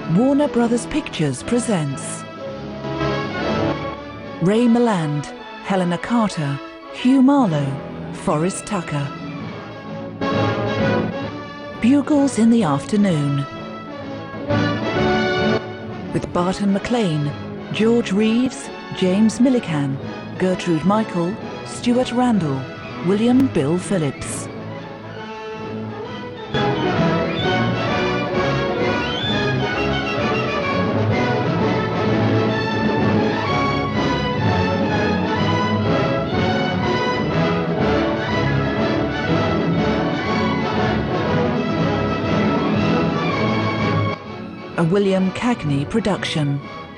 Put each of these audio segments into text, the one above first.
Warner Brothers Pictures presents Ray Milland, Helena Carter, Hugh Marlowe, Forrest Tucker. Bugles in the Afternoon. With Barton McLean, George Reeves, James Millican, Gertrude Michael, Stuart Randall, William Bill Phillips. A William Cagney production.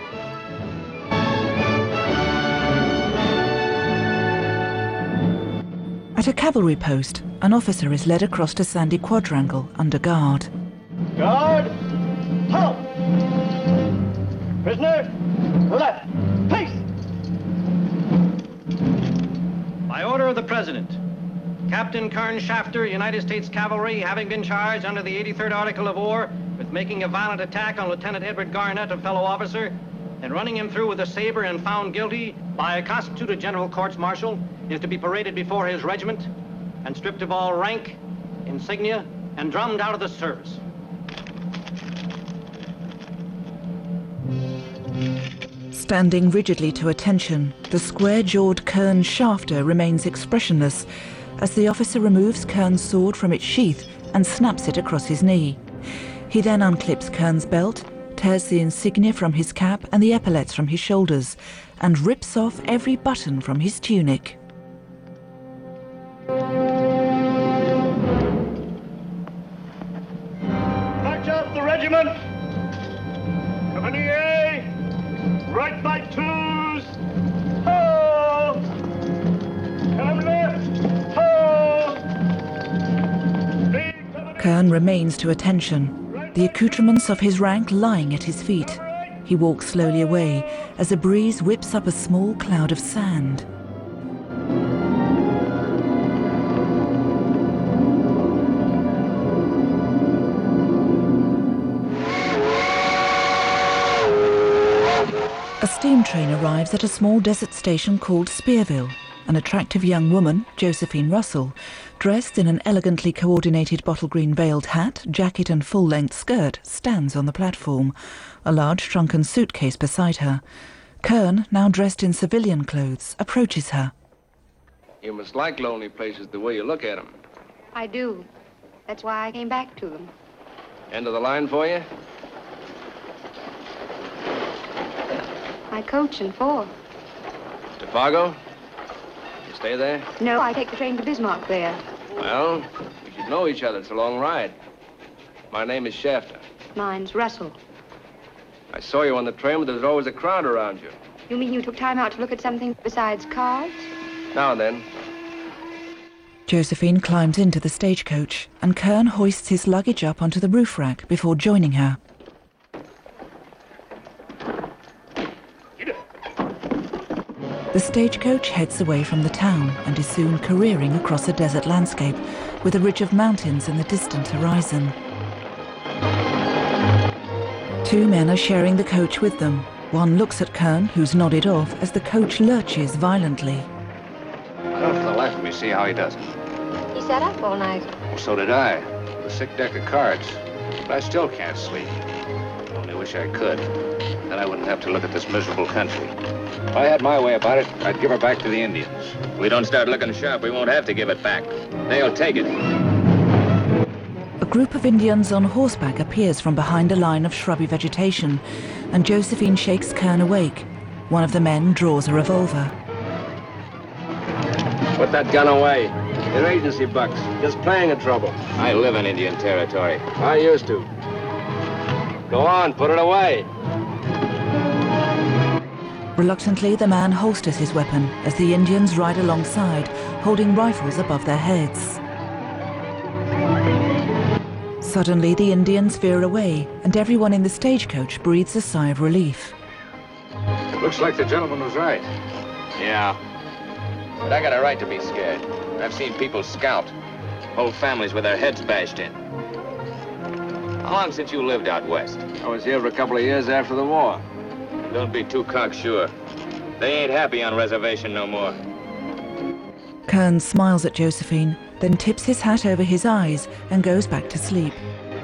At a cavalry post, an officer is led across to Sandy Quadrangle under guard. Guard! Halt! Prisoner, left! Face! By order of the President, Captain Kern Shafter, United States Cavalry, having been charged under the 83rd Article of War with making a violent attack on Lieutenant Edward Garnett, a fellow officer, and running him through with a saber and found guilty by a constituted general courts-martial, is to be paraded before his regiment and stripped of all rank, insignia, and drummed out of the service. Standing rigidly to attention, the square-jawed Kern Shafter remains expressionless as the officer removes Kern's sword from its sheath and snaps it across his knee. He then unclips Kern's belt, tears the insignia from his cap and the epaulets from his shoulders, and rips off every button from his tunic. March out the regiment! Company A! Right by twos! Ho! Come left! Ho! Kern remains to attention, the accoutrements of his rank lying at his feet. He walks slowly away as a breeze whips up a small cloud of sand. A steam train arrives at a small desert station called Spearville. An attractive young woman, Josephine Russell, dressed in an elegantly coordinated bottle green veiled hat, jacket and full-length skirt, stands on the platform, a large shrunken suitcase beside her. Kern, now dressed in civilian clothes, approaches her. You must like lonely places the way you look at them. I do. That's why I came back to them. End of the line for you? I coach in 4. To Fargo? You stay there? No, I take the train to Bismarck there. Well, we should know each other. It's a long ride. My name is Shafter. Mine's Russell. I saw you on the train, but there's always a crowd around you. You mean you took time out to look at something besides cards? Now and then. Josephine climbs into the stagecoach, and Kern hoists his luggage up onto the roof rack before joining her. The stagecoach heads away from the town and is soon careering across a desert landscape with a ridge of mountains in the distant horizon. 2 men are sharing the coach with them. One looks at Kern, who's nodded off, as the coach lurches violently. I don't for the life of me see how he does it. He sat up all night. Well, so did I. A sick deck of cards. But I still can't sleep. Only wish I could. Then I wouldn't have to look at this miserable country. If I had my way about it, I'd give her back to the Indians. If we don't start looking sharp, we won't have to give it back. They'll take it. A group of Indians on horseback appears from behind a line of shrubby vegetation, and Josephine shakes Kern awake. One of the men draws a revolver. Put that gun away. They're agency bucks. Just playing in trouble. I live in Indian territory. I used to. Go on, put it away. Reluctantly, the man holsters his weapon as the Indians ride alongside, holding rifles above their heads. Suddenly, the Indians veer away, and everyone in the stagecoach breathes a sigh of relief. It looks like the gentleman was right. Yeah. But I got a right to be scared. I've seen people scalped. Whole families with their heads bashed in. How long since you lived out west? I was here for a couple of years after the war. Don't be too cocksure. They ain't happy on reservation no more. Kern smiles at Josephine, then tips his hat over his eyes and goes back to sleep.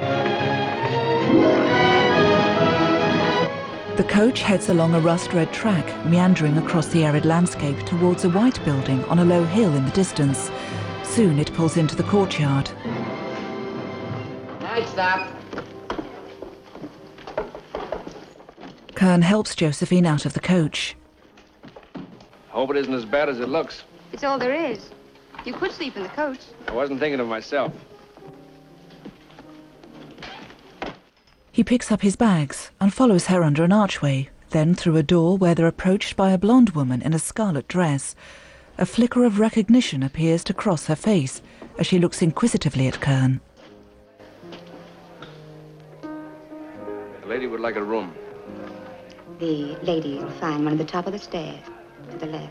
The coach heads along a rust-red track, meandering across the arid landscape towards a white building on a low hill in the distance. Soon it pulls into the courtyard. Right, stop. Kern helps Josephine out of the coach. Hope it isn't as bad as it looks. It's all there is. You could sleep in the coach. I wasn't thinking of myself. He picks up his bags and follows her under an archway, then through a door where they're approached by a blonde woman in a scarlet dress. A flicker of recognition appears to cross her face as she looks inquisitively at Kern. The lady would like a room. The lady will find one at the top of the stairs, to the left.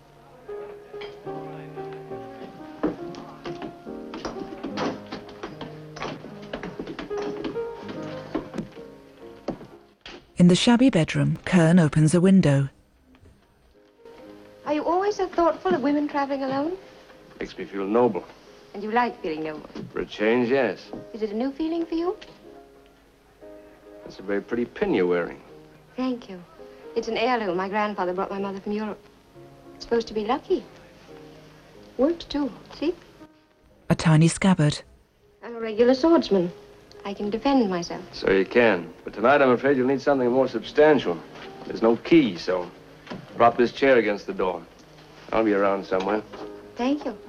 In the shabby bedroom, Kern opens a window. Are you always so thoughtful of women traveling alone? Makes me feel noble. And you like feeling noble? For a change, yes. Is it a new feeling for you? That's a very pretty pin you're wearing. Thank you. It's an heirloom my grandfather brought my mother from Europe. It's supposed to be lucky. Works, too. See? A tiny scabbard. I'm a regular swordsman. I can defend myself. So you can. But tonight, I'm afraid you'll need something more substantial. There's no key, so prop this chair against the door. I'll be around somewhere. Thank you.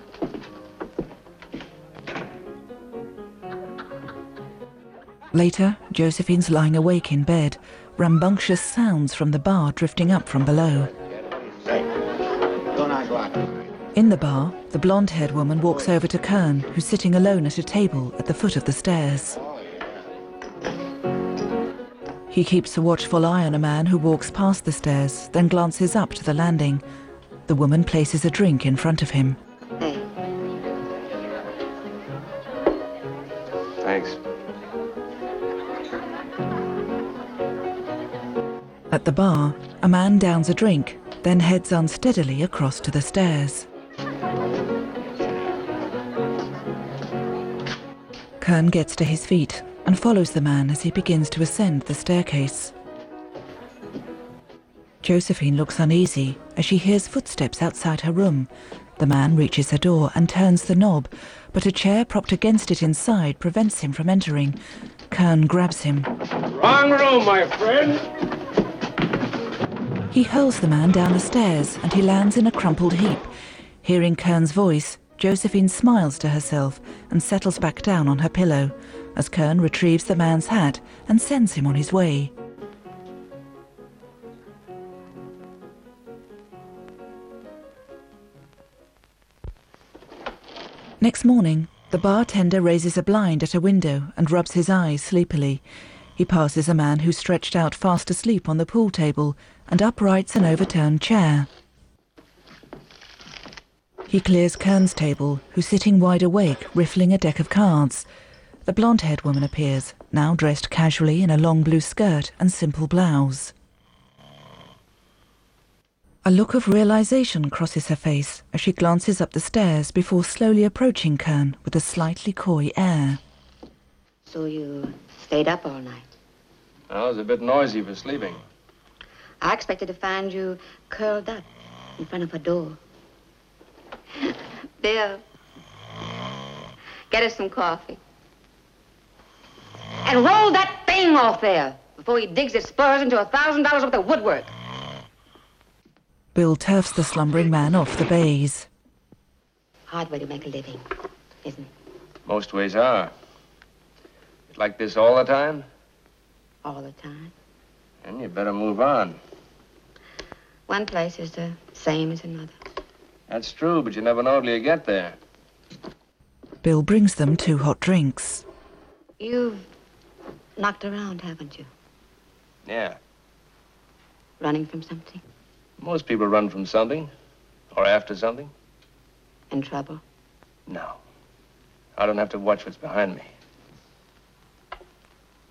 Later, Josephine's lying awake in bed, rambunctious sounds from the bar drifting up from below. In the bar, the blonde-haired woman walks over to Kern, who's sitting alone at a table at the foot of the stairs. He keeps a watchful eye on a man who walks past the stairs, then glances up to the landing. The woman places a drink in front of him. Hey. Thanks. At the bar, a man downs a drink, then heads unsteadily across to the stairs. Kern gets to his feet and follows the man as he begins to ascend the staircase. Josephine looks uneasy as she hears footsteps outside her room. The man reaches her door and turns the knob, but a chair propped against it inside prevents him from entering. Kern grabs him. Wrong room, my friend. He hurls the man down the stairs and he lands in a crumpled heap. Hearing Kern's voice, Josephine smiles to herself and settles back down on her pillow as Kern retrieves the man's hat and sends him on his way. Next morning, the bartender raises a blind at a window and rubs his eyes sleepily. He passes a man who's stretched out fast asleep on the pool table and uprights an overturned chair. He clears Kern's table, who's sitting wide awake, riffling a deck of cards. The blonde-haired woman appears, now dressed casually in a long blue skirt and simple blouse. A look of realization crosses her face as she glances up the stairs before slowly approaching Kern with a slightly coy air. So you stayed up all night? I was a bit noisy for sleeping. I expected to find you curled up in front of a door. Bill, get us some coffee. And roll that thing off there before he digs his spurs into $1,000 worth of woodwork. Bill turfs the slumbering man off the baize. Hard way to make a living, isn't it? Most ways are. Like this all the time? All the time. Then you better move on. One place is the same as another. That's true, but you never know till you get there. Bill brings them 2 hot drinks. You've knocked around, haven't you? Yeah. Running from something? Most people run from something. Or after something. In trouble? No. I don't have to watch what's behind me.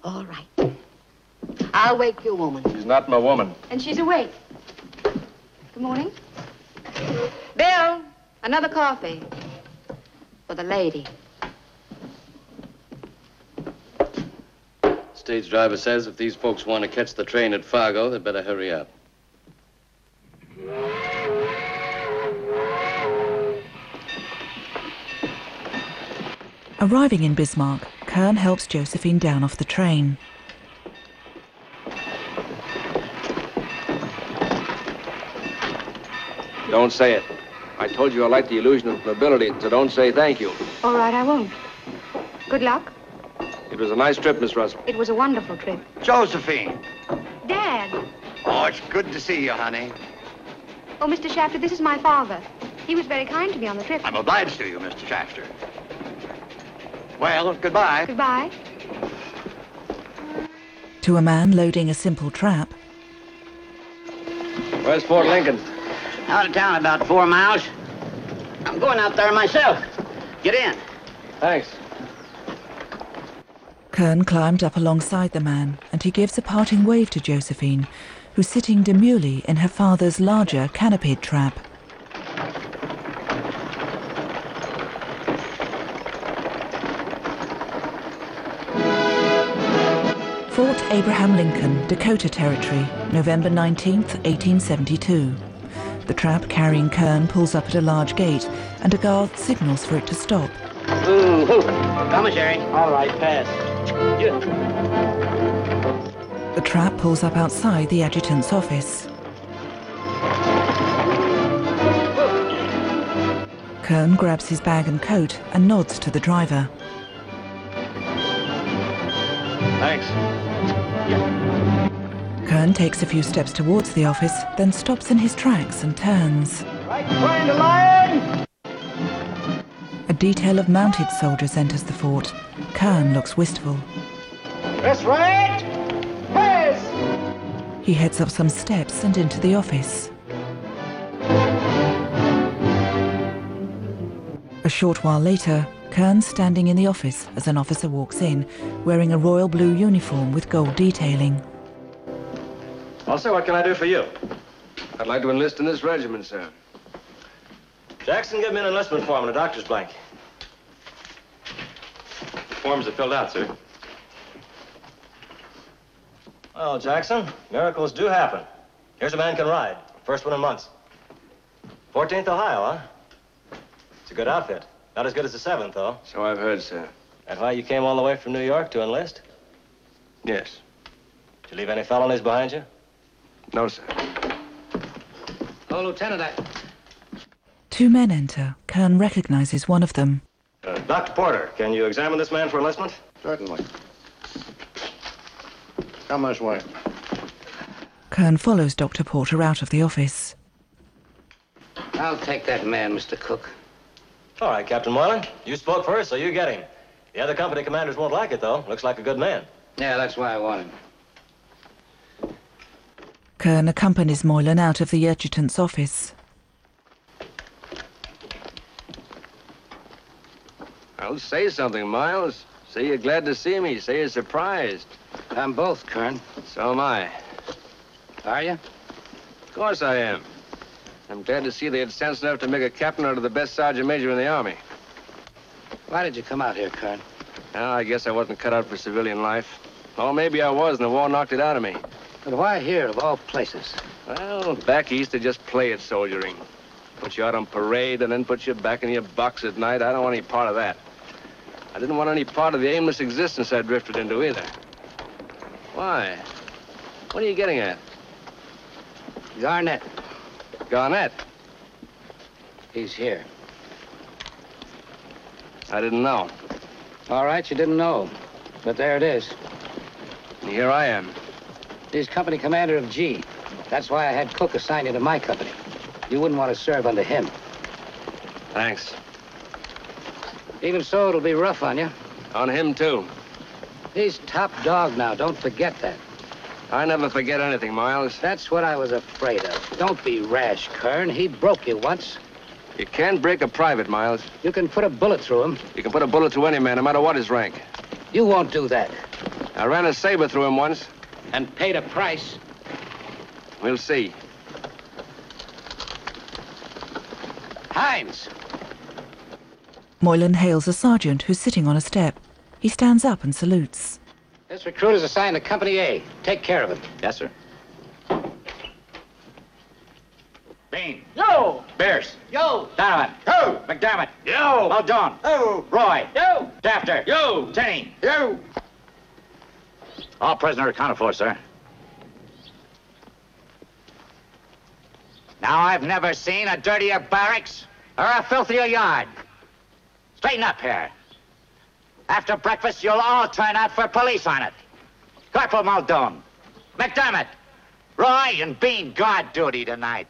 All right. I'll wake your woman. She's not my woman. And she's awake. Good morning. Bill, another coffee. For the lady. Stage driver says if these folks want to catch the train at Fargo, they better hurry up. Arriving in Bismarck, Kern helps Josephine down off the train. Don't say it. I told you I like the illusion of nobility, so don't say thank you. All right, I won't. Good luck. It was a nice trip, Miss Russell. It was a wonderful trip. Josephine. Dad. Oh, it's good to see you, honey. Oh, Mr. Shafter, this is my father. He was very kind to me on the trip. I'm obliged to you, Mr. Shafter. Well, goodbye. Goodbye. To a man loading a simple trap, Where's Fort Lincoln? Out of town about 4 miles. I'm going out there myself. Get in. Thanks. Kern climbed up alongside the man, and he gives a parting wave to Josephine, who's sitting demurely in her father's larger canopied trap. Fort Abraham Lincoln, Dakota Territory, November 19th, 1872. The trap carrying Kern pulls up at a large gate, and a guard signals for it to stop. Ooh, commissary. All right, pass. Yeah. The trap pulls up outside the adjutant's office. Kern grabs his bag and coat and nods to the driver. Thanks. Kern takes a few steps towards the office, then stops in his tracks and turns. Right behind the line! A detail of mounted soldiers enters the fort. Kern looks wistful. That's right! Pass! He heads up some steps and into the office. A short while later, Kern's standing in the office as an officer walks in, wearing a royal blue uniform with gold detailing. Well, sir, what can I do for you? I'd like to enlist in this regiment, sir. Jackson, give me an enlistment form and a doctor's blank. Forms are filled out, sir. Well, Jackson, miracles do happen. Here's a man can ride. First one in months. 14th Ohio, huh? It's a good outfit. Not as good as the 7th, though. So I've heard, sir. That's why you came all the way from New York to enlist? Yes. Did you leave any felonies behind you? No, sir. Oh, Lieutenant, Two men enter. Kern recognizes one of them. Dr. Porter, can you examine this man for enlistment? Certainly. Come this way. Kern follows Dr. Porter out of the office. I'll take that man, Mr. Cook. All right, Captain Moylan. You spoke first, so you get him. The other company commanders won't like it, though. Looks like a good man. Yeah, that's why I want him. Kern accompanies Moylan out of the adjutant's office. Well, say something, Miles. Say you're glad to see me. Say you're surprised. I'm both, Kern. So am I. Are you? Of course I am. I'm glad to see they had sense enough to make a captain out of the best sergeant major in the Army. Why did you come out here, Kern? Well, I guess I wasn't cut out for civilian life. Or maybe I was, and the war knocked it out of me. But why here, of all places? Well, back east, they just play at soldiering. Put you out on parade and then put you back in your box at night. I don't want any part of that. I didn't want any part of the aimless existence I drifted into either. Why? What are you getting at? Garnett. Garnett? He's here. I didn't know. All right, you didn't know. But there it is. And here I am. He's company commander of G. That's why I had Cook assign you to my company. You wouldn't want to serve under him. Thanks. Even so, it'll be rough on you. On him, too. He's top dog now. Don't forget that. I never forget anything, Miles. That's what I was afraid of. Don't be rash, Kern. He broke you once. You can't break a private, Miles. You can put a bullet through him. You can put a bullet through any man, no matter what his rank. You won't do that. I ran a saber through him once. And paid a price. We'll see. Hines! Moylan hails a sergeant who's sitting on a step. He stands up and salutes. This recruit is assigned to Company A. Take care of him. Yes, sir. Bean. Yo! Beers. Yo! Donovan. Yo! McDermott. Yo! Muldoon. Yo! Roy. Yo! Shafter. Yo! Tenney. Yo! All prisoner accounted for, sir. Now, I've never seen a dirtier barracks or a filthier yard. Straighten up here. After breakfast, you'll all turn out for police on it. Corporal Muldoon, McDermott, Roy, and Bean guard duty tonight.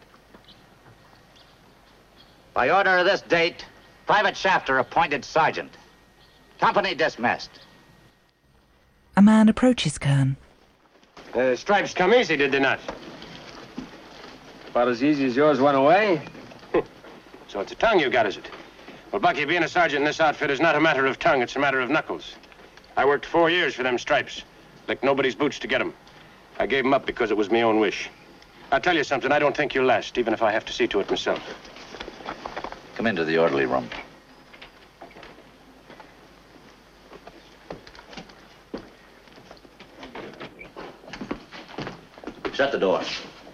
By order of this date, Private Shafter appointed sergeant. Company dismissed. A man approaches Kern. Stripes come easy, did they not? About as easy as yours went away. So it's a tongue you got, is it? Well, Bucky, being a sergeant in this outfit is not a matter of tongue, it's a matter of knuckles. I worked 4 years for them Stripes. Licked nobody's boots to get them. I gave them up because it was my own wish. I'll tell you something, I don't think you'll last, even if I have to see to it myself. Come into the orderly room. Shut the door.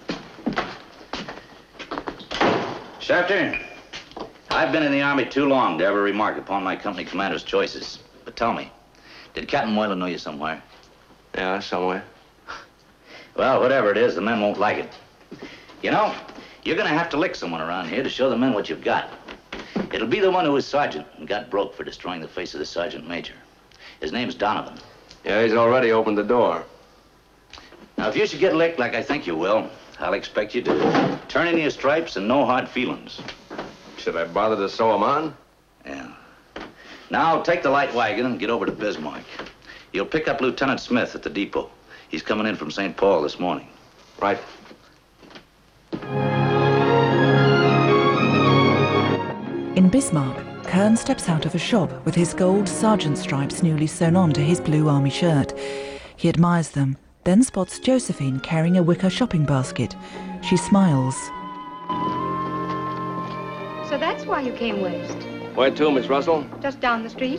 Shafter, I've been in the Army too long to ever remark upon my company commander's choices. But tell me, did Captain Moylan know you somewhere? Yeah, somewhere. Well, whatever it is, the men won't like it. You know, you're gonna have to lick someone around here to show the men what you've got. It'll be the one who was sergeant and got broke for destroying the face of the sergeant major. His name's Donovan. Yeah, he's already opened the door. Now, if you should get licked like I think you will, I'll expect you to turn in your stripes and no hard feelings. Should I bother to sew him on? Yeah. Now, take the light wagon and get over to Bismarck. You'll pick up Lieutenant Smith at the depot. He's coming in from St. Paul this morning. Right. In Bismarck, Kern steps out of a shop with his gold sergeant stripes newly sewn on to his blue army shirt. He admires them, then spots Josephine carrying a wicker shopping basket. She smiles. So that's why you came west. Where to, Miss Russell? Just down the street.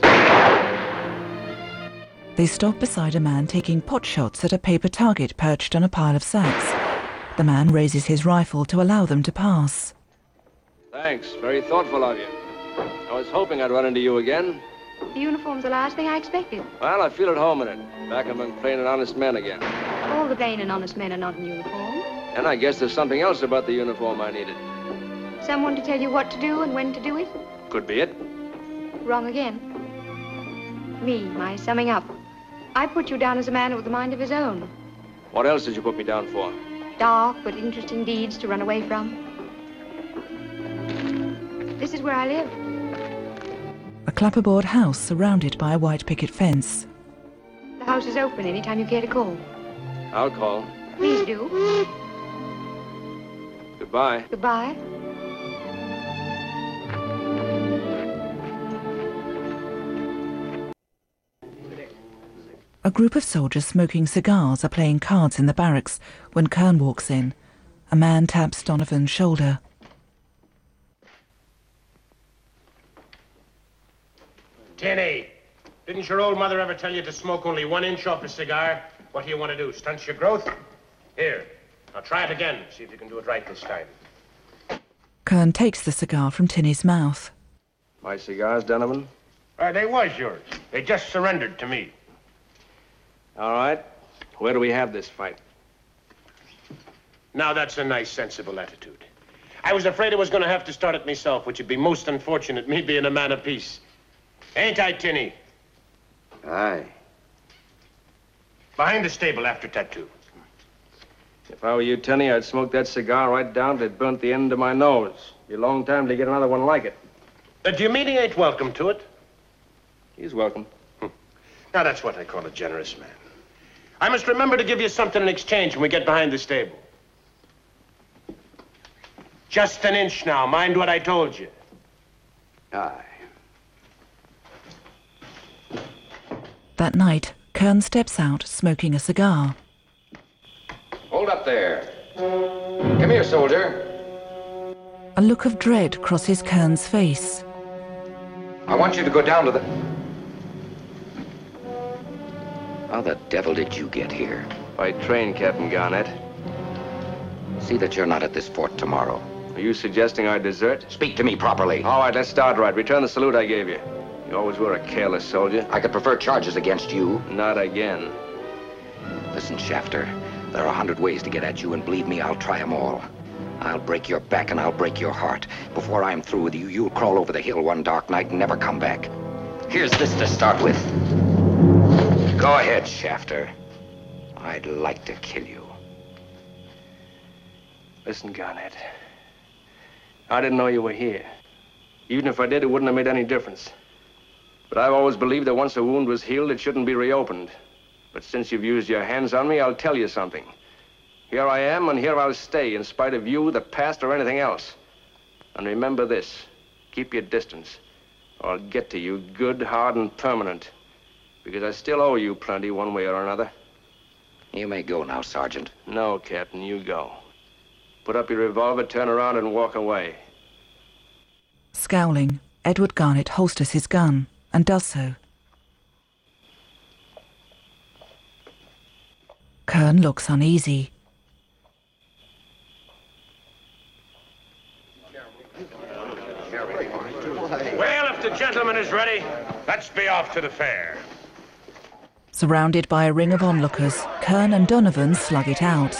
They stop beside a man taking pot shots at a paper target perched on a pile of sacks. The man raises his rifle to allow them to pass. Thanks. Very thoughtful of you. I was hoping I'd run into you again. The uniform's the last thing I expected. Well, I feel at home in it. Back among plain and honest men again. All the plain and honest men are not in uniform. And I guess there's something else about the uniform I needed. Someone to tell you what to do and when to do it? Could be it. Wrong again. Me, my summing up. I put you down as a man with a mind of his own. What else did you put me down for? Dark but interesting deeds to run away from. This is where I live. A clapperboard house surrounded by a white picket fence. The house is open anytime you care to call. I'll call. Please do. Goodbye. Goodbye. A group of soldiers smoking cigars are playing cards in the barracks when Kern walks in. A man taps Donovan's shoulder. Tenny, didn't your old mother ever tell you to smoke only 1 inch off a cigar? What do you want to do, stunt your growth? Here, now try it again. See if you can do it right this time. Kern takes the cigar from Tinney's mouth. My cigars, Donovan? They was yours. They just surrendered to me. All right. Where do we have this fight? Now that's a nice, sensible attitude. I was afraid I was going to have to start it myself, which would be most unfortunate, me being a man of peace. Ain't I, Tinney? Aye. Behind the stable after tattoo. If I were you, Tenney, I'd smoke that cigar right down till it burnt the end of my nose. Be a long time to get another one like it. Do you mean he ain't welcome to it? He's welcome. Now, that's what I call a generous man. I must remember to give you something in exchange when we get behind the stable. Just an inch now. Mind what I told you. Aye. That night, Kern steps out, smoking a cigar. Hold up there. Come here, soldier. A look of dread crosses Kern's face. I want you to go down to the... How the devil did you get here? By train, Captain Garnett. See that you're not at this fort tomorrow. Are you suggesting I desert? Speak to me properly. All right, let's start right. Return the salute I gave you. You always were a careless soldier. I could prefer charges against you. Not again. Listen, Shafter, there are 100 ways to get at you, and believe me, I'll try them all. I'll break your back and I'll break your heart. Before I'm through with you, you'll crawl over the hill one dark night and never come back. Here's this to start with. Go ahead, Shafter. I'd like to kill you. Listen, Garnett. I didn't know you were here. Even if I did, it wouldn't have made any difference. But I've always believed that once a wound was healed, it shouldn't be reopened. But since you've used your hands on me, I'll tell you something. Here I am, and here I'll stay, in spite of you, the past, or anything else. And remember this. Keep your distance, or I'll get to you good, hard, and permanent. Because I still owe you plenty, one way or another. You may go now, Sergeant. No, Captain, you go. Put up your revolver, turn around, and walk away. Scowling, Edward Garnett holsters his gun and does so. Kern looks uneasy. Well, if the gentleman is ready, let's be off to the fair. Surrounded by a ring of onlookers, Kern and Donovan slug it out.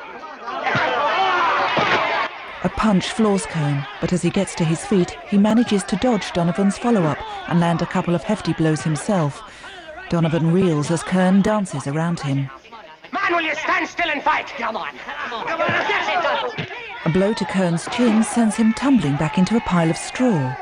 A punch floors Kern, but as he gets to his feet, he manages to dodge Donovan's follow-up and land a couple of hefty blows himself. Donovan reels as Kern dances around him. Man, will you stand still and fight? Come on. A blow to Kern's chin sends him tumbling back into a pile of straw.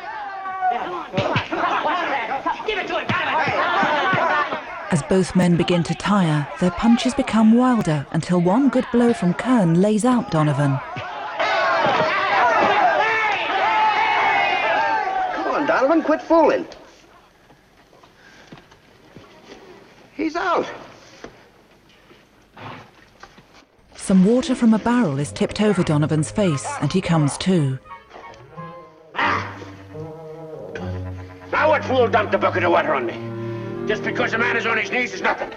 As both men begin to tire, their punches become wilder until one good blow from Kern lays out Donovan. Come on, Donovan, quit fooling. He's out. Some water from a barrel is tipped over Donovan's face, and he comes to. Now what fool dumped a bucket of water on me? Just because a man is on his knees is nothing.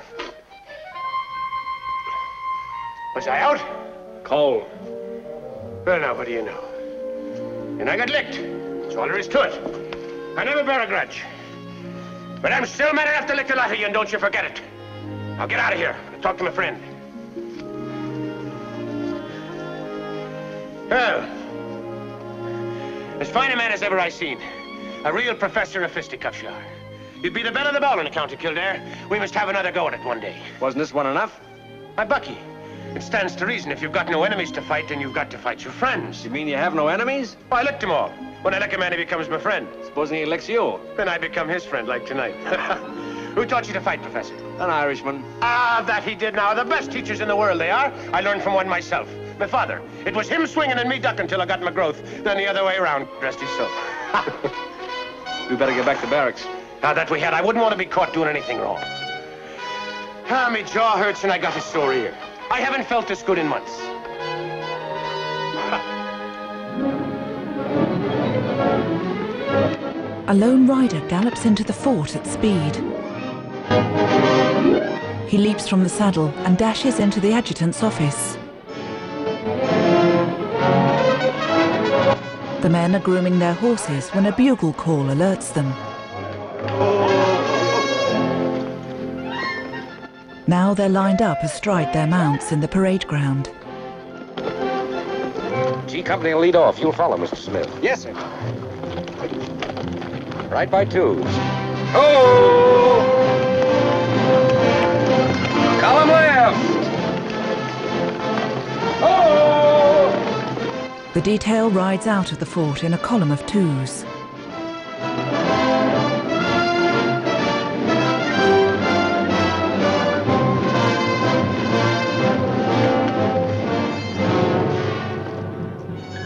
Was I out? Cold. Well, now, what do you know? And I got licked. That's all there is to it. I never bear a grudge. But I'm still man enough to lick the lot of you, and don't you forget it. Now get out of here. I'll talk to my friend. Well, as fine a man as ever I seen. A real professor of fisticuffs, you are. You'd be the belle of the ball in the County Kildare. We must have another go at it one day. Wasn't this one enough? My Bucky, it stands to reason if you've got no enemies to fight, then you've got to fight your friends. You mean you have no enemies? Oh, I licked them all. When I lick a man, he becomes my friend. Supposing he licks you? Then I become his friend, like tonight. Who taught you to fight, Professor? An Irishman. Ah, that he did now. The best teachers in the world they are. I learned from one myself. My father. It was him swinging and me ducking till I got my growth. Then the other way around. Rest his soul. We better get back to barracks. Now that we had, I wouldn't want to be caught doing anything wrong. Ah, my jaw hurts and I got a sore ear. I haven't felt this good in months. A lone rider gallops into the fort at speed. He leaps from the saddle and dashes into the adjutant's office. The men are grooming their horses when a bugle call alerts them. Now they're lined up astride their mounts in the parade ground. G Company will lead off. You'll follow, Mr. Smith. Yes, sir. Right by twos. Oh! Column left! Oh! The detail rides out of the fort in a column of twos.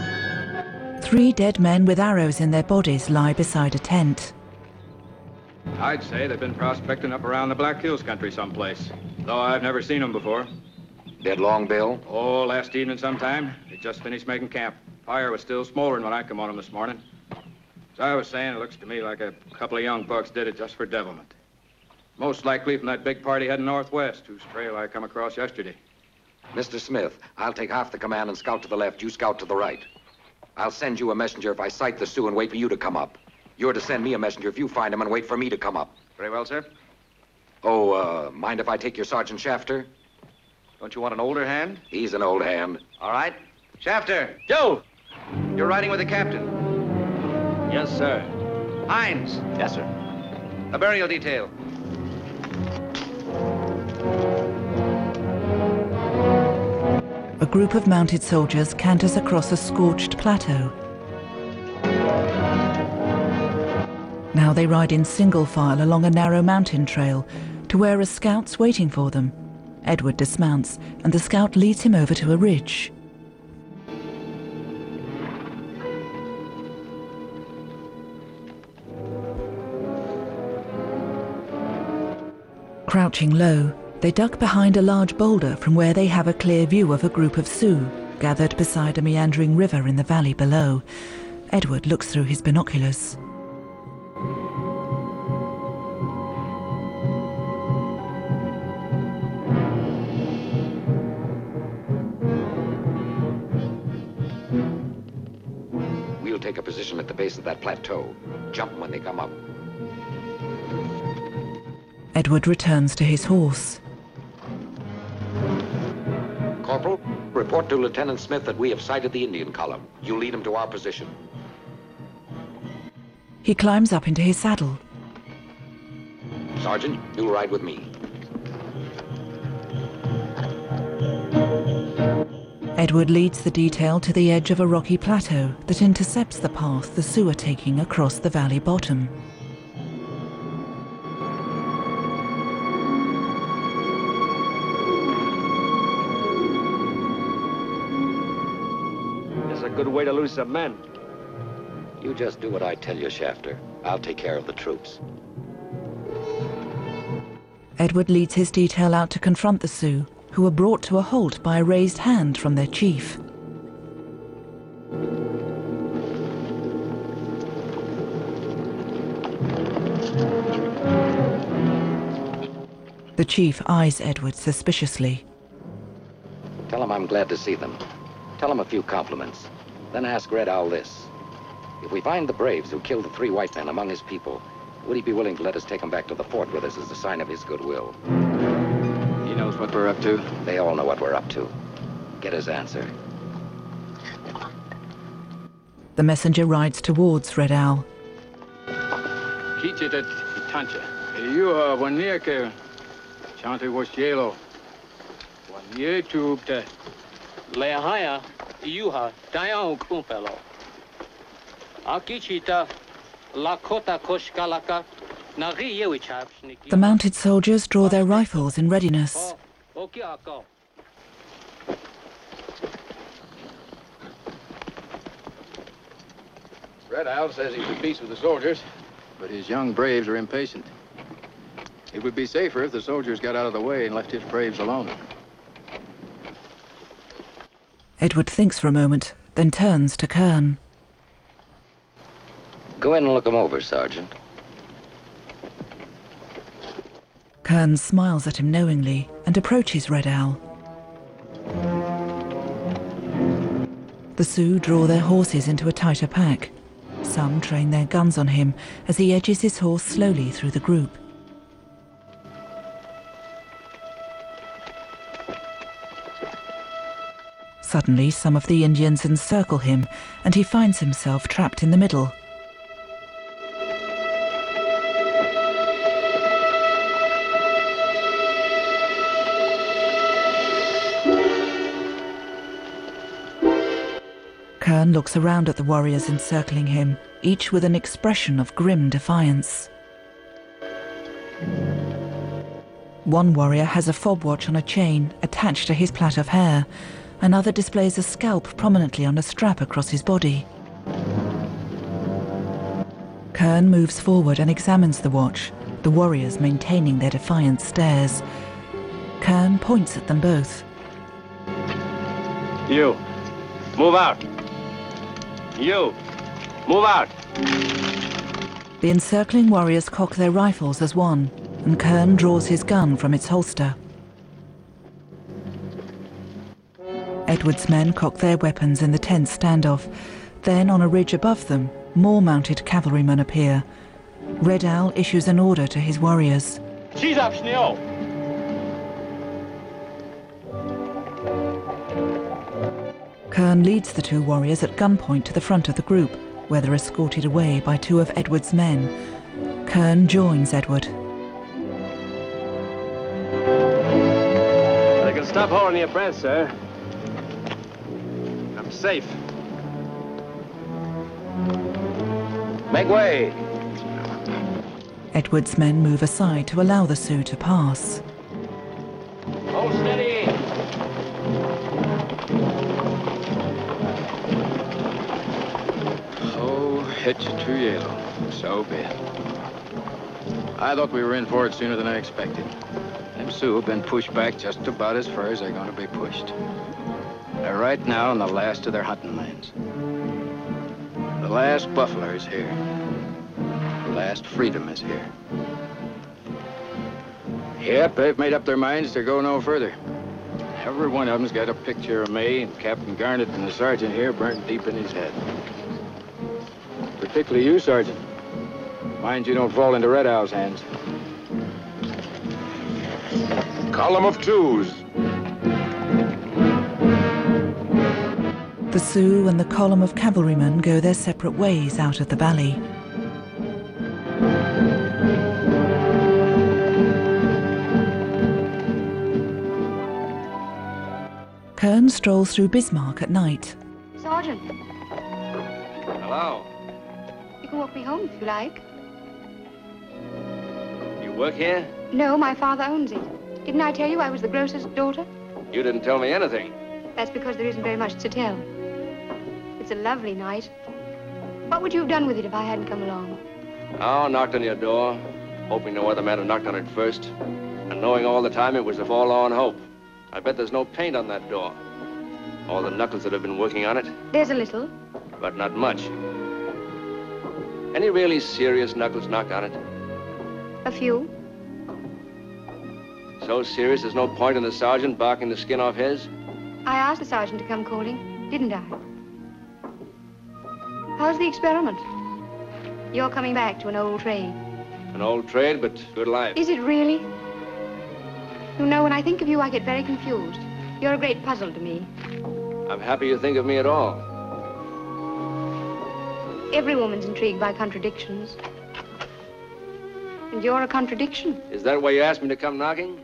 Three dead men with arrows in their bodies lie beside a tent. I'd say they've been prospecting up around the Black Hills country someplace, though I've never seen them before. Dead long, Bill? Oh, last evening sometime. They just finished making camp. Fire was still smoldering when I come on them this morning. As I was saying, it looks to me like a couple of young bucks did it just for devilment. Most likely from that big party heading northwest, whose trail I come across yesterday. Mr. Smith, I'll take half the command and scout to the left. You scout to the right. I'll send you a messenger if I sight the Sioux and wait for you to come up. You're to send me a messenger if you find him and wait for me to come up. Very well, sir. Oh, mind if I take your Sergeant Shafter? Don't you want an older hand? He's an old hand. All right. Shafter! Joe! You're riding with the captain. Yes, sir. Hines! Yes, sir. A burial detail. A group of mounted soldiers canters across a scorched plateau. Now they ride in single file along a narrow mountain trail to where a scout's waiting for them. Edward dismounts, and the scout leads him over to a ridge. Crouching low, they duck behind a large boulder from where they have a clear view of a group of Sioux gathered beside a meandering river in the valley below. Edward looks through his binoculars. We'll take a position at the base of that plateau. Jump when they come up. Edward returns to his horse. Corporal, report to Lieutenant Smith that we have sighted the Indian column. You lead him to our position. He climbs up into his saddle. Sergeant, you'll ride with me. Edward leads the detail to the edge of a rocky plateau that intercepts the path the Sioux are taking across the valley bottom. This is a good way to lose some men. You just do what I tell you, Shafter. I'll take care of the troops. Edward leads his detail out to confront the Sioux, who are brought to a halt by a raised hand from their chief. The chief eyes Edward suspiciously. Tell him I'm glad to see them. Tell him a few compliments. Then ask Red Owl this. If we find the braves who killed the 3 white men among his people, would he be willing to let us take them back to the fort with us as a sign of his goodwill? He knows what we're up to. They all know what we're up to. Get his answer. The messenger rides towards Red Owl. Kichita Tancha. You are one near que Chante was yellow. One year to Leahaya, Yuha, Diao Kumpelo. Akichita, Lakota Koshkalaka, Nari Yewichap. The mounted soldiers draw their rifles in readiness. Red Owl says he's at peace with the soldiers, but his young braves are impatient. It would be safer if the soldiers got out of the way and left his braves alone. Edward thinks for a moment, then turns to Kern. Go in and look them over, Sergeant. Kern smiles at him knowingly and approaches Red Owl. The Sioux draw their horses into a tighter pack. Some train their guns on him as he edges his horse slowly through the group. Suddenly, some of the Indians encircle him, and he finds himself trapped in the middle. Kern looks around at the warriors encircling him, each with an expression of grim defiance. One warrior has a fob watch on a chain attached to his plait of hair. Another displays a scalp prominently on a strap across his body. Kern moves forward and examines the watch. the warriors maintaining their defiant stares. Kern points at them both. You, move out. You, move out. The encircling warriors cock their rifles as one, and Kern draws his gun from its holster. Edward's men cock their weapons in the tense standoff. Then, on a ridge above them, more mounted cavalrymen appear. Red Owl issues an order to his warriors. Kern leads the two warriors at gunpoint to the front of the group, where they're escorted away by two of Edward's men. Kern joins Edward. They can stop holding your breath, sir. I'm safe. Make way. Edward's men move aside to allow the Sioux to pass. Hold steady. Oh, hit you too yellow. So be it. I thought we were in for it sooner than I expected. Them Sioux have been pushed back just about as far as they're going to be pushed. They're right now in the last of their hunting lands. The last buffalo is here. The last freedom is here. Yep, they've made up their minds to go no further. Every one of them's got a picture of me and Captain Garnett and the sergeant here burnt deep in his head. Particularly you, Sergeant. Mind you don't fall into Red Owl's hands. Column of twos. The Sioux and the column of cavalrymen go their separate ways out of the valley. Kern strolls through Bismarck at night. Sergeant, Hello. you can walk me home if you like. You work here? No, my father owns it. Didn't I tell you I was the grocer's daughter? You didn't tell me anything. That's because there isn't very much to tell. It's a lovely night. What would you have done with it if I hadn't come along? Oh, knocked on your door, hoping no other man had knocked on it first, and knowing all the time it was a forlorn hope. I bet there's no paint on that door. All the knuckles that have been working on it, There's a little. but not much. Any really serious knuckles knocked on it? A few. So serious there's no point in the sergeant barking the skin off his? I asked the sergeant to come calling, didn't I? How's the experiment? You're coming back to an old trade. An old trade, but good life. Is it really? You know, when I think of you, I get very confused. You're a great puzzle to me. I'm happy you think of me at all. Every woman's intrigued by contradictions. And you're a contradiction. Is that why you asked me to come knocking?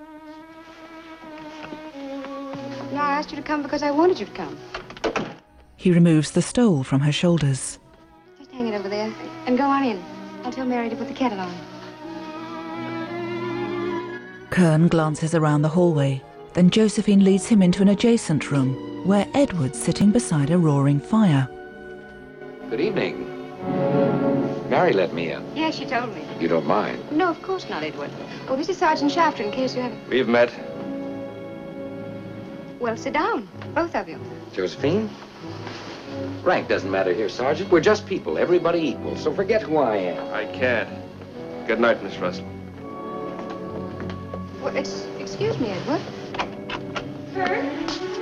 No, I asked you to come because I wanted you to come. He removes the stole from her shoulders. Just hang it over there and go on in. I'll tell Mary to put the kettle on. Kern glances around the hallway. Then Josephine leads him into an adjacent room where Edward's sitting beside a roaring fire. Good evening. Mary let me in. Yes, she told me. You don't mind? No, of course not, Edward. Oh, this is Sergeant Shafter, in case you haven't... We've met. Well, sit down, both of you. Josephine? Rank doesn't matter here, Sergeant. We're just people, everybody equal, so forget who I am. I can't. Good night, Miss Russell. Well, excuse me, Edward. Kurt?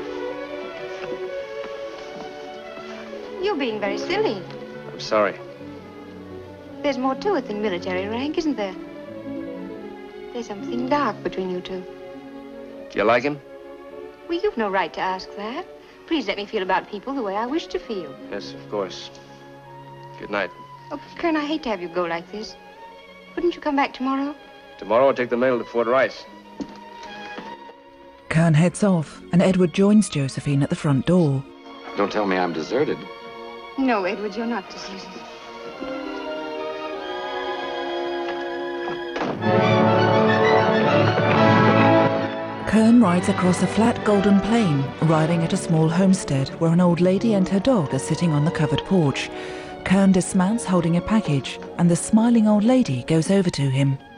You're being very silly. I'm sorry. There's more to it than military rank, isn't there? There's something dark between you two. Do you like him? Well, you've no right to ask that. Please let me feel about people the way I wish to feel. Yes, of course. Good night. Oh, Kern, I hate to have you go like this. Couldn't you come back tomorrow? Tomorrow I'll take the mail to Fort Rice. Kern heads off, and Edward joins Josephine at the front door. Don't tell me I'm deserted. No, Edward, you're not deserted. Kern rides across a flat golden plain, arriving at a small homestead where an old lady and her dog are sitting on the covered porch. Kern dismounts holding a package, and the smiling old lady goes over to him.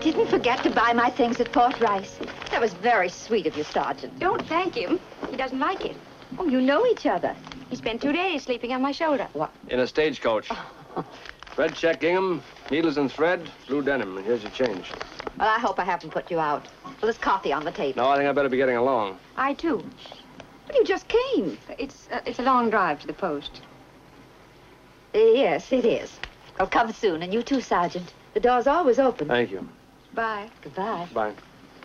didn't forget to buy my things at Port Rice. That was very sweet of you, Sergeant. Don't thank him. He doesn't like it. Oh, you know each other. He spent 2 days sleeping on my shoulder. What? In a stagecoach. Red check gingham, needles and thread, blue denim, and here's your change. Well, I hope I haven't put you out. Well, there's coffee on the table. No, I think I better be getting along. I, too. But you just came. It's a long drive to the post. Yes, it is. I'll come soon, and you too, Sergeant. The door's always open. Thank you. Bye. Goodbye. Bye.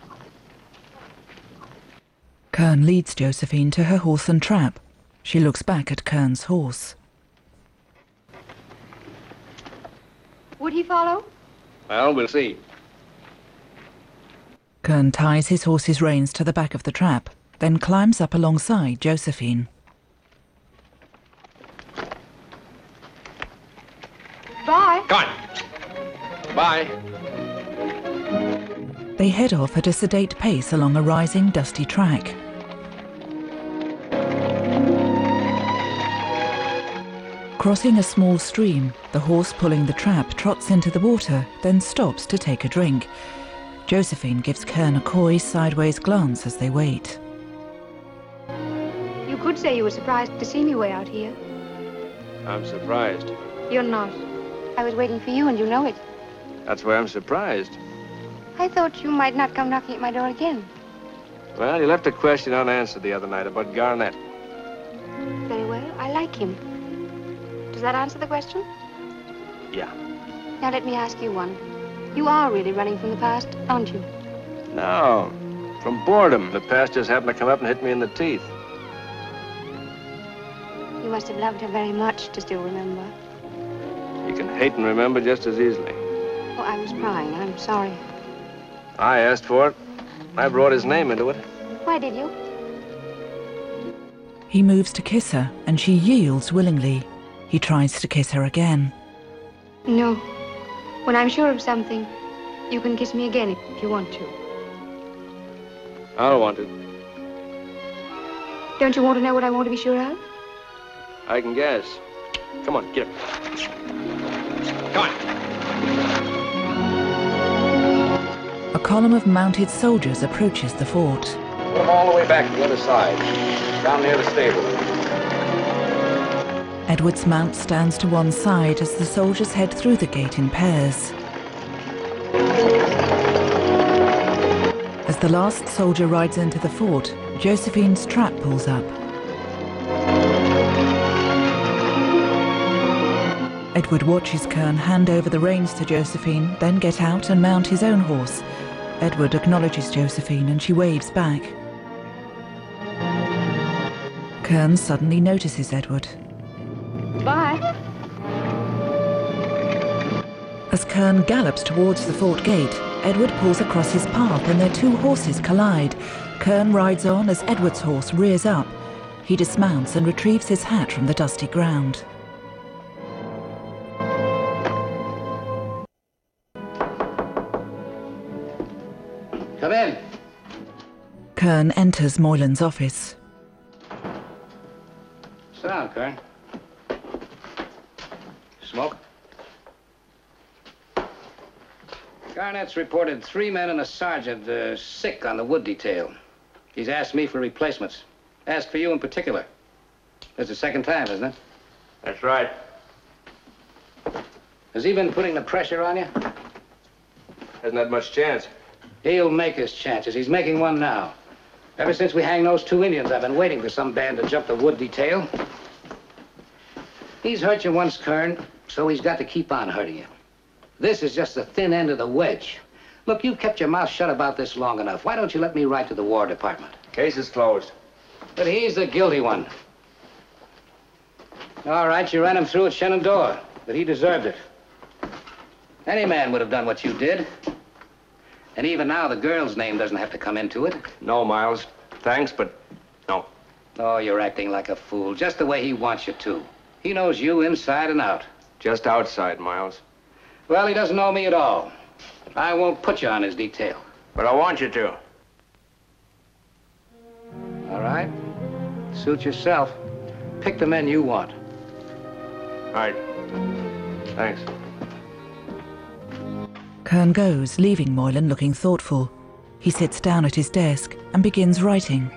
Kern leads Josephine to her horse and trap. She looks back at Kern's horse. Would he follow? Well, we'll see. Kern ties his horse's reins to the back of the trap, then climbs up alongside Josephine. Bye. Come on. Bye. They head off at a sedate pace along a rising, dusty track. Crossing a small stream, the horse pulling the trap trots into the water, then stops to take a drink. Josephine gives Kern a coy, sideways glance as they wait. You could say you were surprised to see me way out here. I'm surprised. You're not. I was waiting for you, and you know it. That's why I'm surprised. I thought you might not come knocking at my door again. Well, you left a question unanswered the other night about Garnett. Very well. I like him. Does that answer the question? Yeah. Now let me ask you one. You are really running from the past, aren't you? No. From boredom. The past just happened to come up and hit me in the teeth. You must have loved her very much to still remember. You can hate and remember just as easily. Oh, I was prying. I'm sorry. I asked for it. I brought his name into it. Why did you? He moves to kiss her, and she yields willingly. He tries to kiss her again. No. When I'm sure of something, you can kiss me again if you want to. I don't want to. Don't you want to know what I want to be sure of? I can guess. Come on, get him. Come on. A column of mounted soldiers approaches the fort. Put them all the way back to the other side, down near the stable. Edward's mount stands to one side as the soldiers head through the gate in pairs. As the last soldier rides into the fort, Josephine's trap pulls up. Edward watches Kern hand over the reins to Josephine, then get out and mount his own horse. Edward acknowledges Josephine and she waves back. Kern suddenly notices Edward. Bye. As Kern gallops towards the fort gate, Edward pulls across his path and their two horses collide. Kern rides on as Edward's horse rears up. He dismounts and retrieves his hat from the dusty ground. Come in. Kern enters Moylan's office. Sit down, Kern. Smoke? Garnett's reported 3 men and a sergeant sick on the wood detail. He's asked me for replacements. Asked for you in particular. That's the second time, isn't it? That's right. Has he been putting the pressure on you? Hasn't had much chance. He'll make his chances. He's making one now. Ever since we hanged those 2 Indians, I've been waiting for some band to jump the wood detail. He's hurt you once, Kern, so he's got to keep on hurting you. This is just the thin end of the wedge. Look, you've kept your mouth shut about this long enough. Why don't you let me write to the War Department? Case is closed. But he's the guilty one. All right, you ran him through at Shenandoah, but he deserved it. Any man would have done what you did. And even now, the girl's name doesn't have to come into it. No, Miles. Thanks, but no. Oh, you're acting like a fool, just the way he wants you to. He knows you inside and out. Just outside, Miles. Well, he doesn't know me at all. I won't put you on his detail. But I want you to. All right. Suit yourself. Pick the men you want. All right. Thanks. Kern goes, leaving Moylan looking thoughtful. He sits down at his desk and begins writing.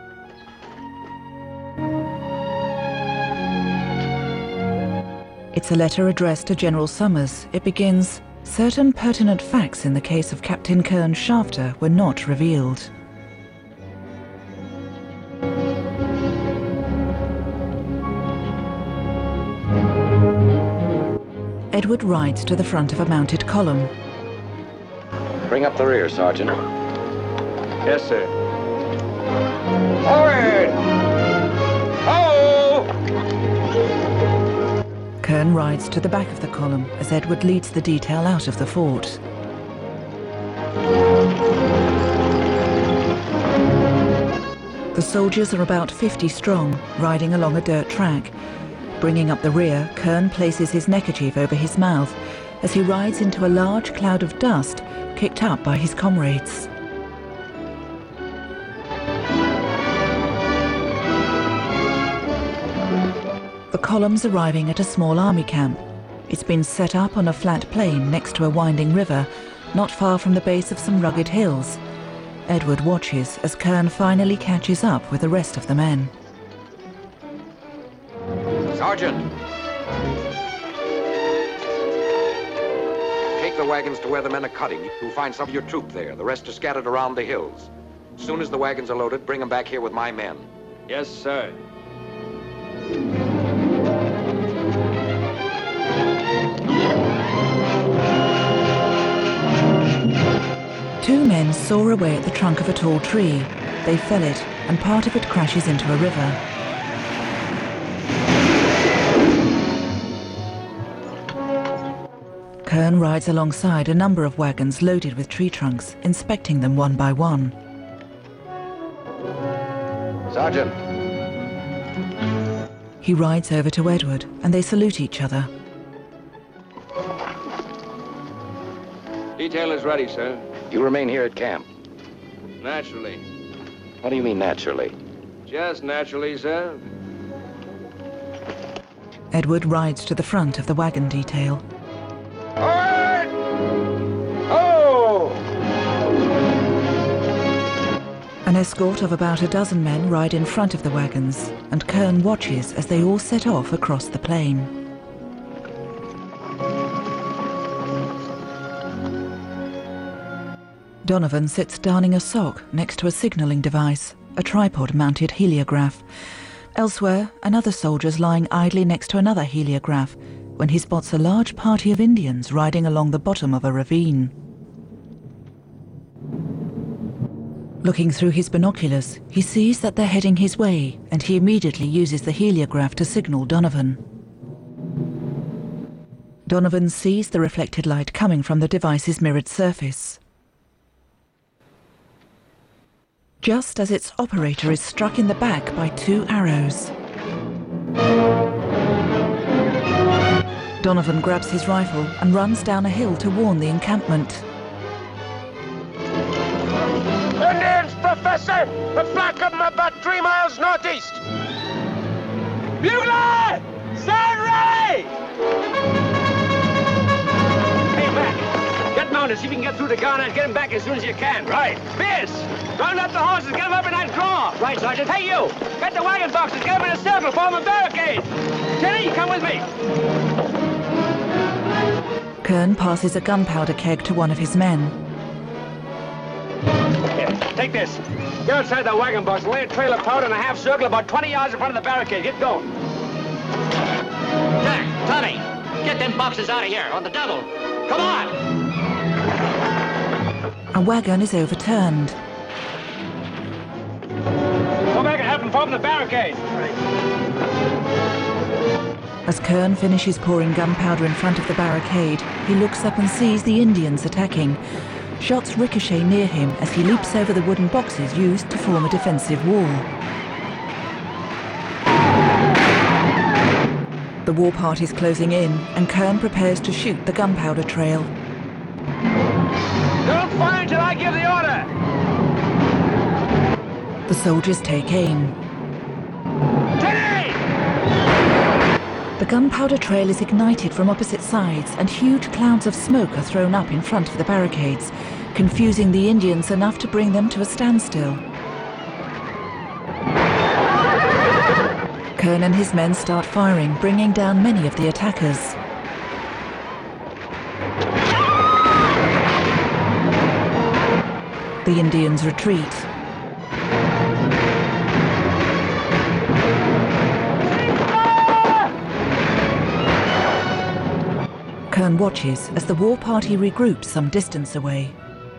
It's a letter addressed to General Summers. It begins, "Certain pertinent facts in the case of Captain Kern Shafter were not revealed." Edward rides to the front of a mounted column. Bring up the rear, Sergeant. Yes, sir. Forward! Oh! Kern rides to the back of the column as Edward leads the detail out of the fort. The soldiers are about 50 strong, riding along a dirt track. Bringing up the rear, Kern places his neckerchief over his mouth as he rides into a large cloud of dust kicked up by his comrades. The column's arriving at a small army camp. It's been set up on a flat plain next to a winding river, not far from the base of some rugged hills. Edward watches as Kern finally catches up with the rest of the men. Sergeant! Take the wagons to where the men are cutting. You'll find some of your troop there. The rest are scattered around the hills. As soon as the wagons are loaded, bring them back here with my men. Yes, sir. Two men soar away at the trunk of a tall tree. They fell it, and part of it crashes into a river. Kern rides alongside a number of wagons loaded with tree trunks, inspecting them one by one. Sergeant! He rides over to Edward, and they salute each other. Detail is ready, sir. You remain here at camp. Naturally. What do you mean, naturally? Just naturally, sir. Edward rides to the front of the wagon detail. Forward! Oh! An escort of about a dozen men ride in front of the wagons, and Kern watches as they all set off across the plain. Donovan sits darning a sock next to a signalling device, a tripod-mounted heliograph. Elsewhere, another soldier's lying idly next to another heliograph when he spots a large party of Indians riding along the bottom of a ravine. Looking through his binoculars, he sees that they're heading his way, and he immediately uses the heliograph to signal Donovan. Donovan sees the reflected light coming from the device's mirrored surface. Just as its operator is struck in the back by two arrows. Donovan grabs his rifle and runs down a hill to warn the encampment. Indians, Professor! The back of them about 3 miles northeast! Bugler! Stand ready! Hey, Mac, get mounted. See if you can get through the gun and get him back as soon as you can. Right. Fierce! Round up the horses, get them up in that draw. Right, Sergeant. Hey, you! Get the wagon boxes, get them in a circle, form a barricade. Jenny, come with me. Kern passes a gunpowder keg to one of his men. Here, take this. Get outside that wagon box and lay a trail of powder in a half circle about 20 yards in front of the barricade. Get going. Jack, Tommy, get them boxes out of here on the double. Come on! A wagon is overturned. Go back and have them form the barricade. As Kern finishes pouring gunpowder in front of the barricade, he looks up and sees the Indians attacking. Shots ricochet near him as he leaps over the wooden boxes used to form a defensive wall. The war party's closing in, and Kern prepares to shoot the gunpowder trail. Don't fire until I give the order! The soldiers take aim. Jenny! The gunpowder trail is ignited from opposite sides and huge clouds of smoke are thrown up in front of the barricades, confusing the Indians enough to bring them to a standstill. Kern and his men start firing, bringing down many of the attackers. The Indians retreat. Kern watches as the war party regroups some distance away.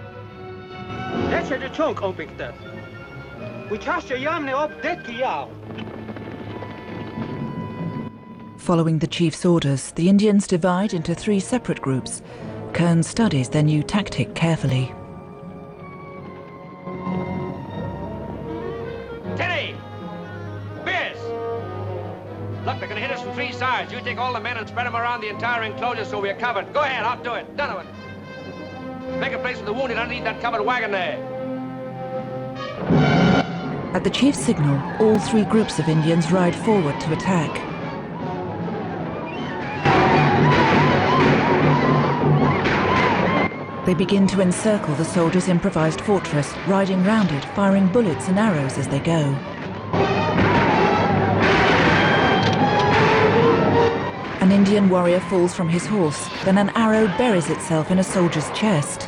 Following the chief's orders, the Indians divide into 3 separate groups. Kern studies their new tactic carefully. Teddy! Pierce! Look, they're gonna hit us from 3 sides. You take all the men and spread them around the entire enclosure so we're covered. Go ahead, I'll do it. Donovan. Make a place for the wounded underneath that covered wagon there. At the chief's signal, all 3 groups of Indians ride forward to attack. They begin to encircle the soldiers' improvised fortress, riding round it, firing bullets and arrows as they go. An Indian warrior falls from his horse, then an arrow buries itself in a soldier's chest.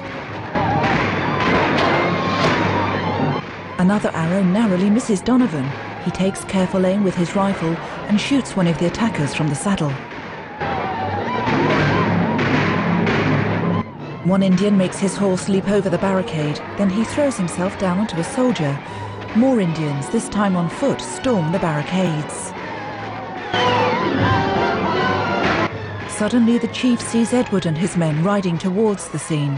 Another arrow narrowly misses Donovan. He takes careful aim with his rifle and shoots one of the attackers from the saddle. One Indian makes his horse leap over the barricade, then he throws himself down onto a soldier. More Indians, this time on foot, storm the barricades. Suddenly the chief sees Edward and his men riding towards the scene.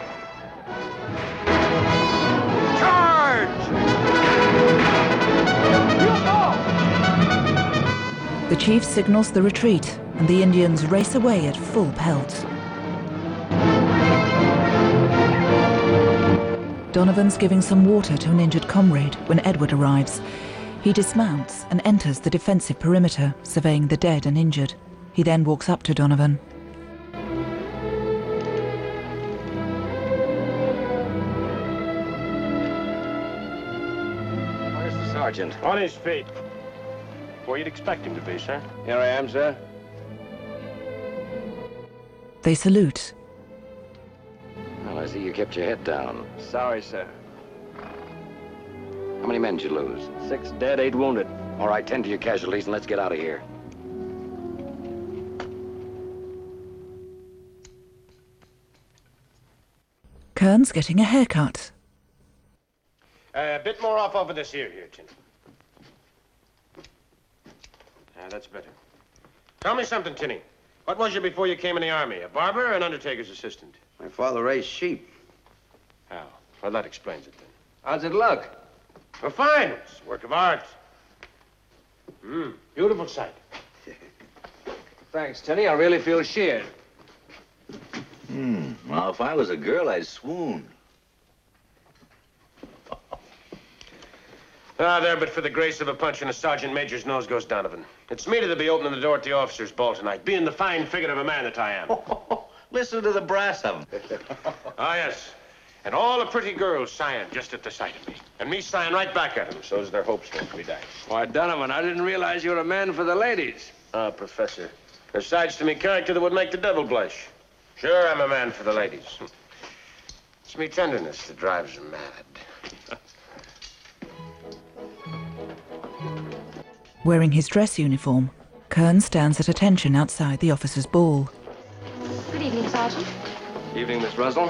The chief signals the retreat, and the Indians race away at full pelt. Donovan's giving some water to an injured comrade when Edward arrives. He dismounts and enters the defensive perimeter, surveying the dead and injured. He then walks up to Donovan. Where's the sergeant? On his feet. Where you'd expect him to be, sir. Here I am, sir. They salute. Well, I see you kept your head down. Sorry, sir. How many men did you lose? 6 dead, 8 wounded. All right, tend to your casualties and let's get out of here. Kern's getting a haircut. A bit more off over this here, Jim. That's better. Tell me something, Tinny. What was you before you came in the army? A barber or an undertaker's assistant? My father raised sheep. How? Well, that explains it then. How's it look? Well, fine. It's a work of art. Beautiful sight. Thanks, Teddy. I really feel sheared. Well, if I was a girl, I'd swoon. There, but for the grace of a punch in a sergeant major's nose goes Donovan. It's me to be opening the door at the officers' ball tonight, being the fine figure of a man that I am. Listen to the brass of them. Yes. And all the pretty girls sighing just at the sight of me. And me sighing right back at them, so's their hopes won't be dashed. Why, Donovan, I didn't realize you were a man for the ladies. Professor, there's sides to me character that would make the devil blush. Sure, I'm a man for the ladies. It's me tenderness that drives them mad. Wearing his dress uniform, Kern stands at attention outside the officers' ball. Good evening, Sergeant. Evening, Miss Russell.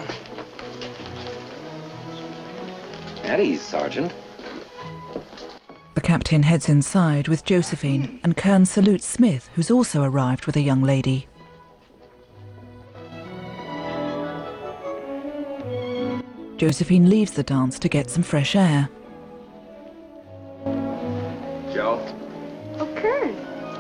At ease, Sergeant. The captain heads inside with Josephine, and Kern salutes Smith, who's also arrived with a young lady. Josephine leaves the dance to get some fresh air. Joe? Oh, Kern.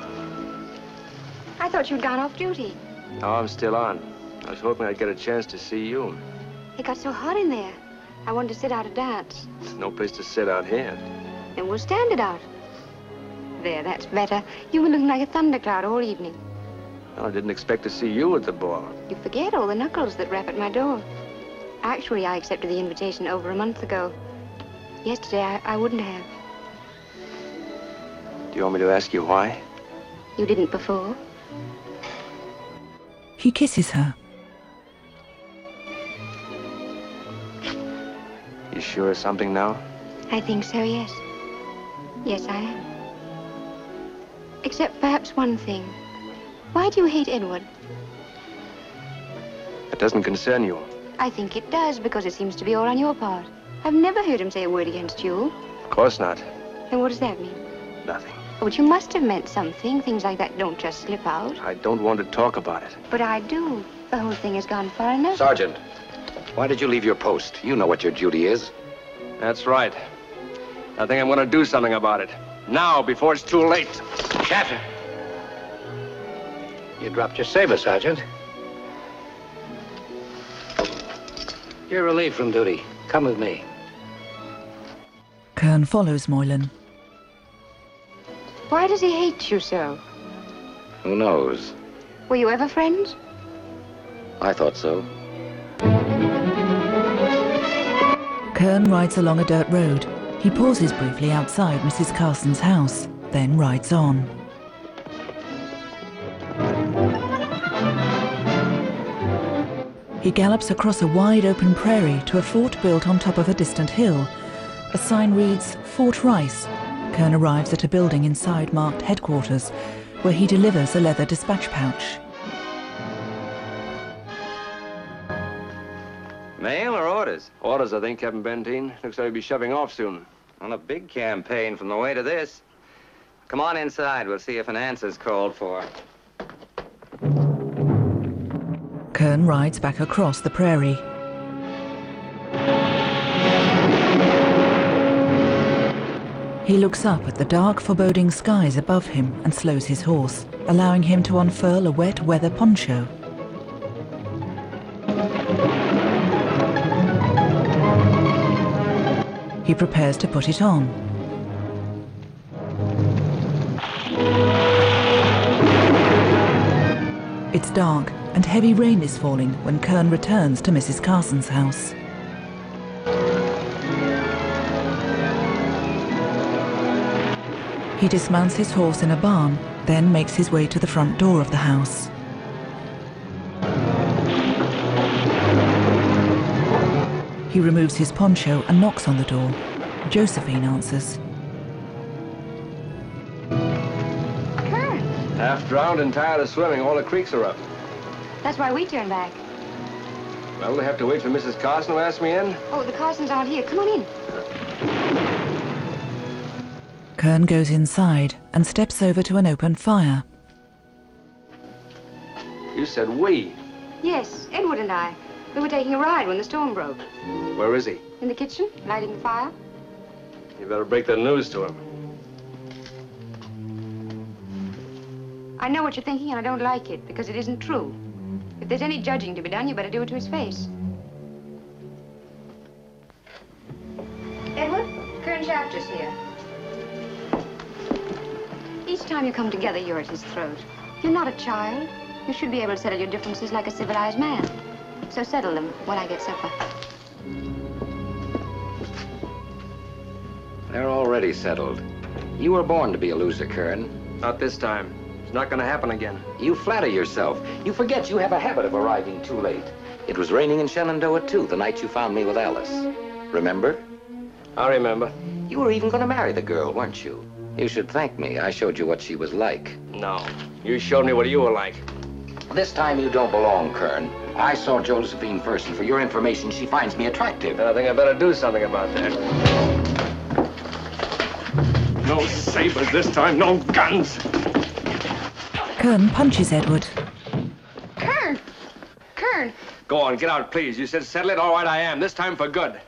I thought you'd gone off duty. No, I'm still on. I was hoping I'd get a chance to see you. It got so hot in there. I wanted to sit out a dance. There's no place to sit out here. Then we'll stand it out. There, that's better. You've been looking like a thundercloud all evening. I didn't expect to see you at the ball. You forget all the knuckles that rap at my door. Actually, I accepted the invitation over a month ago. Yesterday, I wouldn't have. Do you want me to ask you why? You didn't before. He kisses her. You sure of something now? I think so, yes. Yes, I am. Except perhaps one thing. Why do you hate Edward? It doesn't concern you. I think it does, because it seems to be all on your part. I've never heard him say a word against you. Of course not. Then what does that mean? Nothing. Oh, but you must have meant something. Things like that don't just slip out. I don't want to talk about it. But I do. The whole thing has gone far enough. Sergeant, why did you leave your post? You know what your duty is. That's right. I think I'm going to do something about it. Now, before it's too late. Shafter. You dropped your saber, Sergeant. You're relieved from duty. Come with me. Kern follows Moylan. Why does he hate you so? Who knows? Were you ever friends? I thought so. Kern rides along a dirt road. He pauses briefly outside Mrs. Carson's house, then rides on. He gallops across a wide open prairie to a fort built on top of a distant hill. A sign reads, Fort Rice. Kern arrives at a building inside marked headquarters, where he delivers a leather dispatch pouch. Mail or orders? Orders, I think, Captain Benteen. Looks like he'll be shoving off soon. On a big campaign from the way to this. Come on inside. We'll see if an answer's called for. Kern rides back across the prairie. He looks up at the dark, foreboding skies above him and slows his horse, allowing him to unfurl a wet weather poncho. He prepares to put it on. It's dark, and heavy rain is falling when Kern returns to Mrs. Carson's house. He dismounts his horse in a barn, then makes his way to the front door of the house. He removes his poncho and knocks on the door. Josephine answers. Kern! Half drowned and tired of swimming. All the creeks are up. That's why we turned back. Well, we'll have to wait for Mrs. Carson to ask me in. Oh, the Carsons aren't here. Come on in. Kern goes inside and steps over to an open fire. You said we. Yes, Edward and I. We were taking a ride when the storm broke. Where is he? In the kitchen, lighting the fire. You better break the news to him. I know what you're thinking, and I don't like it, because it isn't true. If there's any judging to be done, you better do it to his face. Edward, Kern Shafter's here. Each time you come together, you're at his throat. You're not a child. You should be able to settle your differences like a civilized man. So settle them while I get supper. They're already settled. You were born to be a loser, Kern. Not this time. It's not going to happen again. You flatter yourself. You forget you have a habit of arriving too late. It was raining in Shenandoah, too, the night you found me with Alice. Remember? I remember. You were even going to marry the girl, weren't you? You should thank me. I showed you what she was like. No. You showed me what you were like. This time you don't belong, Kern. I saw Josephine first, and for your information, she finds me attractive. Then I think I better do something about that. No sabers this time, no guns. Kern punches Edward. Kern! Kern! Go on, get out, please. You said settle it. All right, I am. This time for good.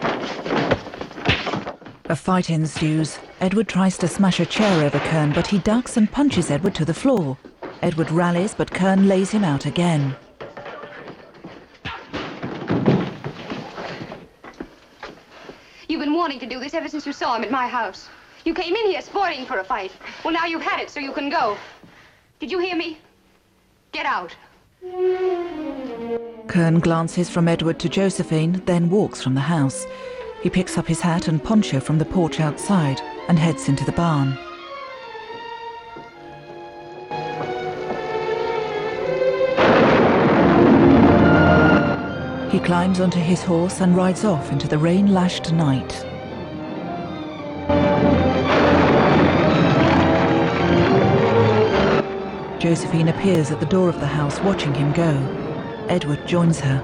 A fight ensues. Edward tries to smash a chair over Kern, but he ducks and punches Edward to the floor. Edward rallies, but Kern lays him out again. You've been wanting to do this ever since you saw him at my house. You came in here sporting for a fight. Well, now you've had it, so you can go. Did you hear me? Get out. Kern glances from Edward to Josephine, then walks from the house. He picks up his hat and poncho from the porch outside and heads into the barn. He climbs onto his horse and rides off into the rain-lashed night. Josephine appears at the door of the house, watching him go. Edward joins her.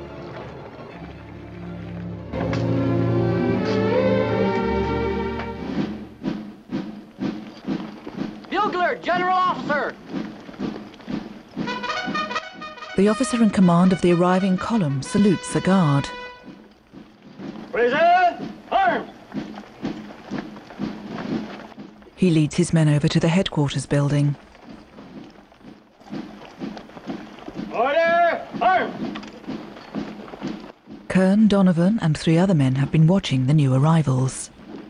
Bugler, General Officer! The officer in command of the arriving column salutes the guard. Present! Arms! He leads his men over to the headquarters building. Order! Arms! Kern, Donovan, and 3 other men have been watching the new arrivals.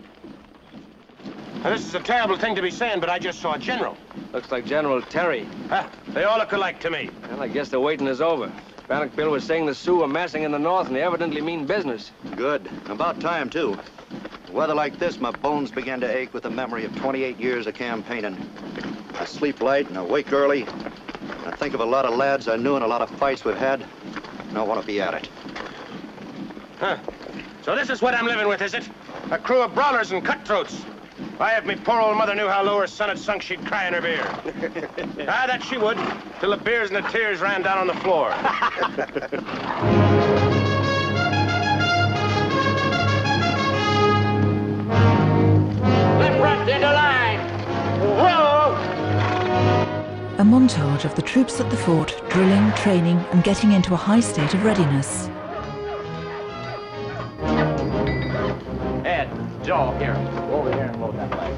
Now, this is a terrible thing to be saying, but I just saw a general. Looks like General Terry. They all look alike to me. Well, I guess the waiting is over. Bannock Bill was saying the Sioux are massing in the north, and they evidently mean business. Good. About time, too. Weather like this, my bones began to ache with the memory of 28 years of campaigning. I sleep light and I wake early. I think of a lot of lads I knew and a lot of fights we've had, and I want to be at it. Huh. So this is what I'm living with, is it? A crew of brawlers and cutthroats. If I have me poor old mother knew how low her son had sunk, she'd cry in her beer. That she would, till the beers and the tears ran down on the floor. Left front into line! Whoa! A montage of the troops at the fort, drilling, training, and getting into a high state of readiness. Ed, Joe, here. Go over here and load that flag.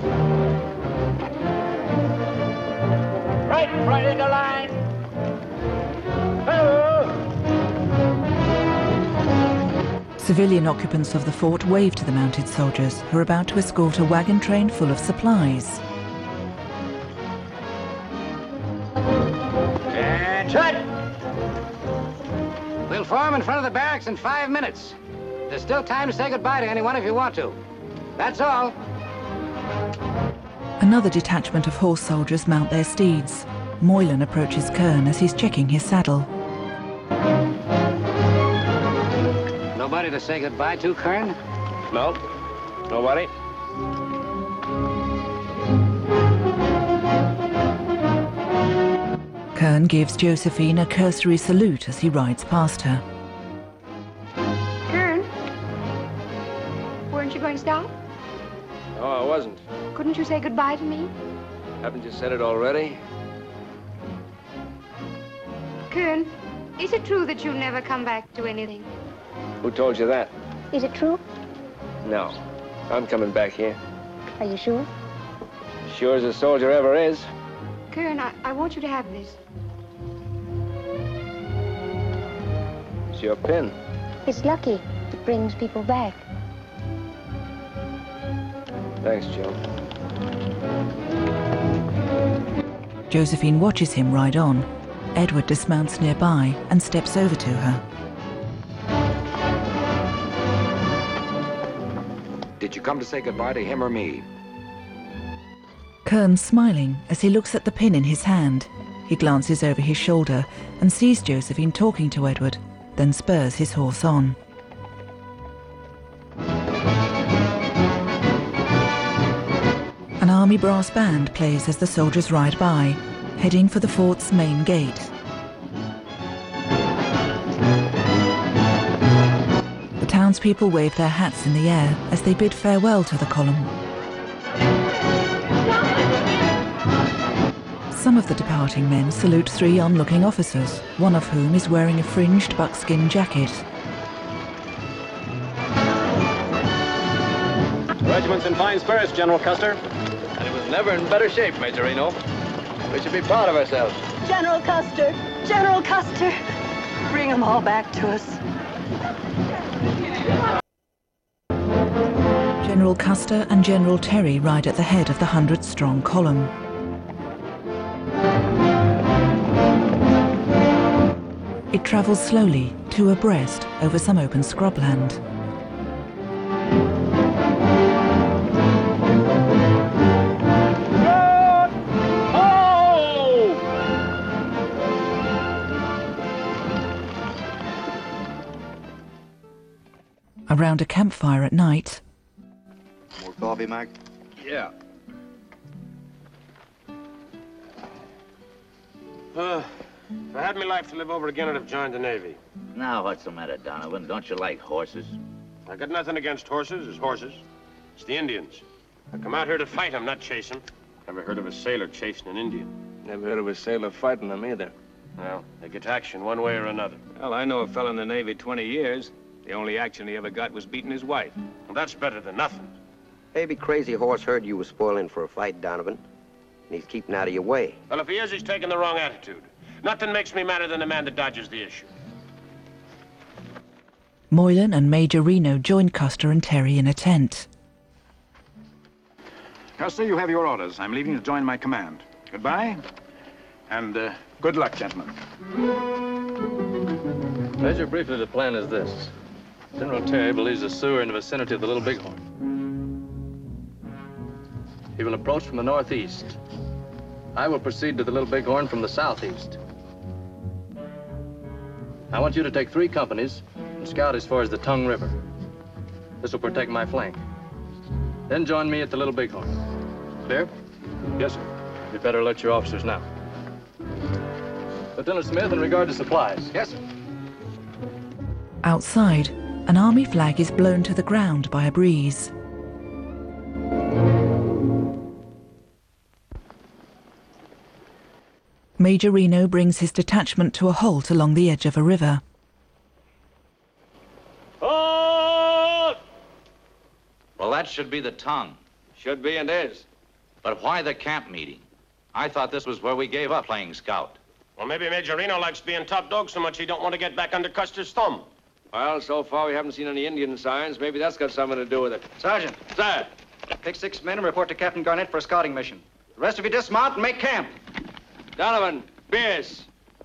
Right front into line! Hello! Civilian occupants of the fort wave to the mounted soldiers, who are about to escort a wagon train full of supplies. And shut! We'll form in front of the barracks in 5 minutes. There's still time to say goodbye to anyone if you want to. That's all. Another detachment of horse soldiers mount their steeds. Moylan approaches Kern as he's checking his saddle. Nobody to say goodbye to, Kern? No, nobody. Kern gives Josephine a cursory salute as he rides past her. Kern? Weren't you going to stop? No, I wasn't. Couldn't you say goodbye to me? Haven't you said it already? Kern, is it true that you'll never come back to anything? Who told you that? Is it true? No. I'm coming back here. Are you sure? Sure as a soldier ever is. Kern, I want you to have this. It's your pin. It's lucky. It brings people back. Thanks, Joe. Josephine watches him ride on. Edward dismounts nearby and steps over to her. Did you come to say goodbye to him or me? Kern's smiling as he looks at the pin in his hand. He glances over his shoulder and sees Josephine talking to Edward, then spurs his horse on. An army brass band plays as the soldiers ride by, heading for the fort's main gate. The townspeople wave their hats in the air as they bid farewell to the column. Some of the departing men salute 3 onlooking officers, one of whom is wearing a fringed buckskin jacket. The regiment's in fine spirits, General Custer. And it was never in better shape, Major Reno. We should be proud of ourselves. General Custer! General Custer! Bring them all back to us. General Custer and General Terry ride at the head of the 100-strong column. It travels slowly, two abreast, over some open scrubland. Around a campfire at night. More coffee, Mac? Yeah. If I had my life to live over again, I'd have joined the Navy. Now, what's the matter, Donovan? Don't you like horses? I got nothing against horses. It's horses. It's the Indians. I come out here to fight them, not chase them. Never heard of a sailor chasing an Indian. Never heard of a sailor fighting them either. Well, they get action one way or another. Well, I know a fellow in the Navy 20 years. The only action he ever got was beating his wife. Well, that's better than nothing. Maybe Crazy Horse heard you were spoiling for a fight, Donovan, and he's keeping out of your way. Well, if he is, he's taking the wrong attitude. Nothing makes me madder than a man that dodges the issue. Moylan and Major Reno join Custer and Terry in a tent. Custer, you have your orders. I'm leaving to join my command. Goodbye, and good luck, gentlemen. Major, briefly, the plan is this. General Terry believes the Sioux are in the vicinity of the Little Bighorn. He will approach from the northeast. I will proceed to the Little Bighorn from the southeast. I want you to take 3 companies and scout as far as the Tongue River. This will protect my flank. Then join me at the Little Bighorn. Clear? Yes, sir. You'd better alert your officers now. Lieutenant Smith, in regard to supplies. Yes, sir. Outside, an army flag is blown to the ground by a breeze. Major Reno brings his detachment to a halt along the edge of a river. Well, that should be the Tongue. Should be and is. But why the camp meeting? I thought this was where we gave up playing scout. Well, maybe Major Reno likes being top dog so much he don't want to get back under Custer's thumb. Well, so far we haven't seen any Indian signs. Maybe that's got something to do with it. Sergeant. Sir. Take 6 men and report to Captain Garnett for a scouting mission. The rest of you dismount and make camp. Donovan, Pierce.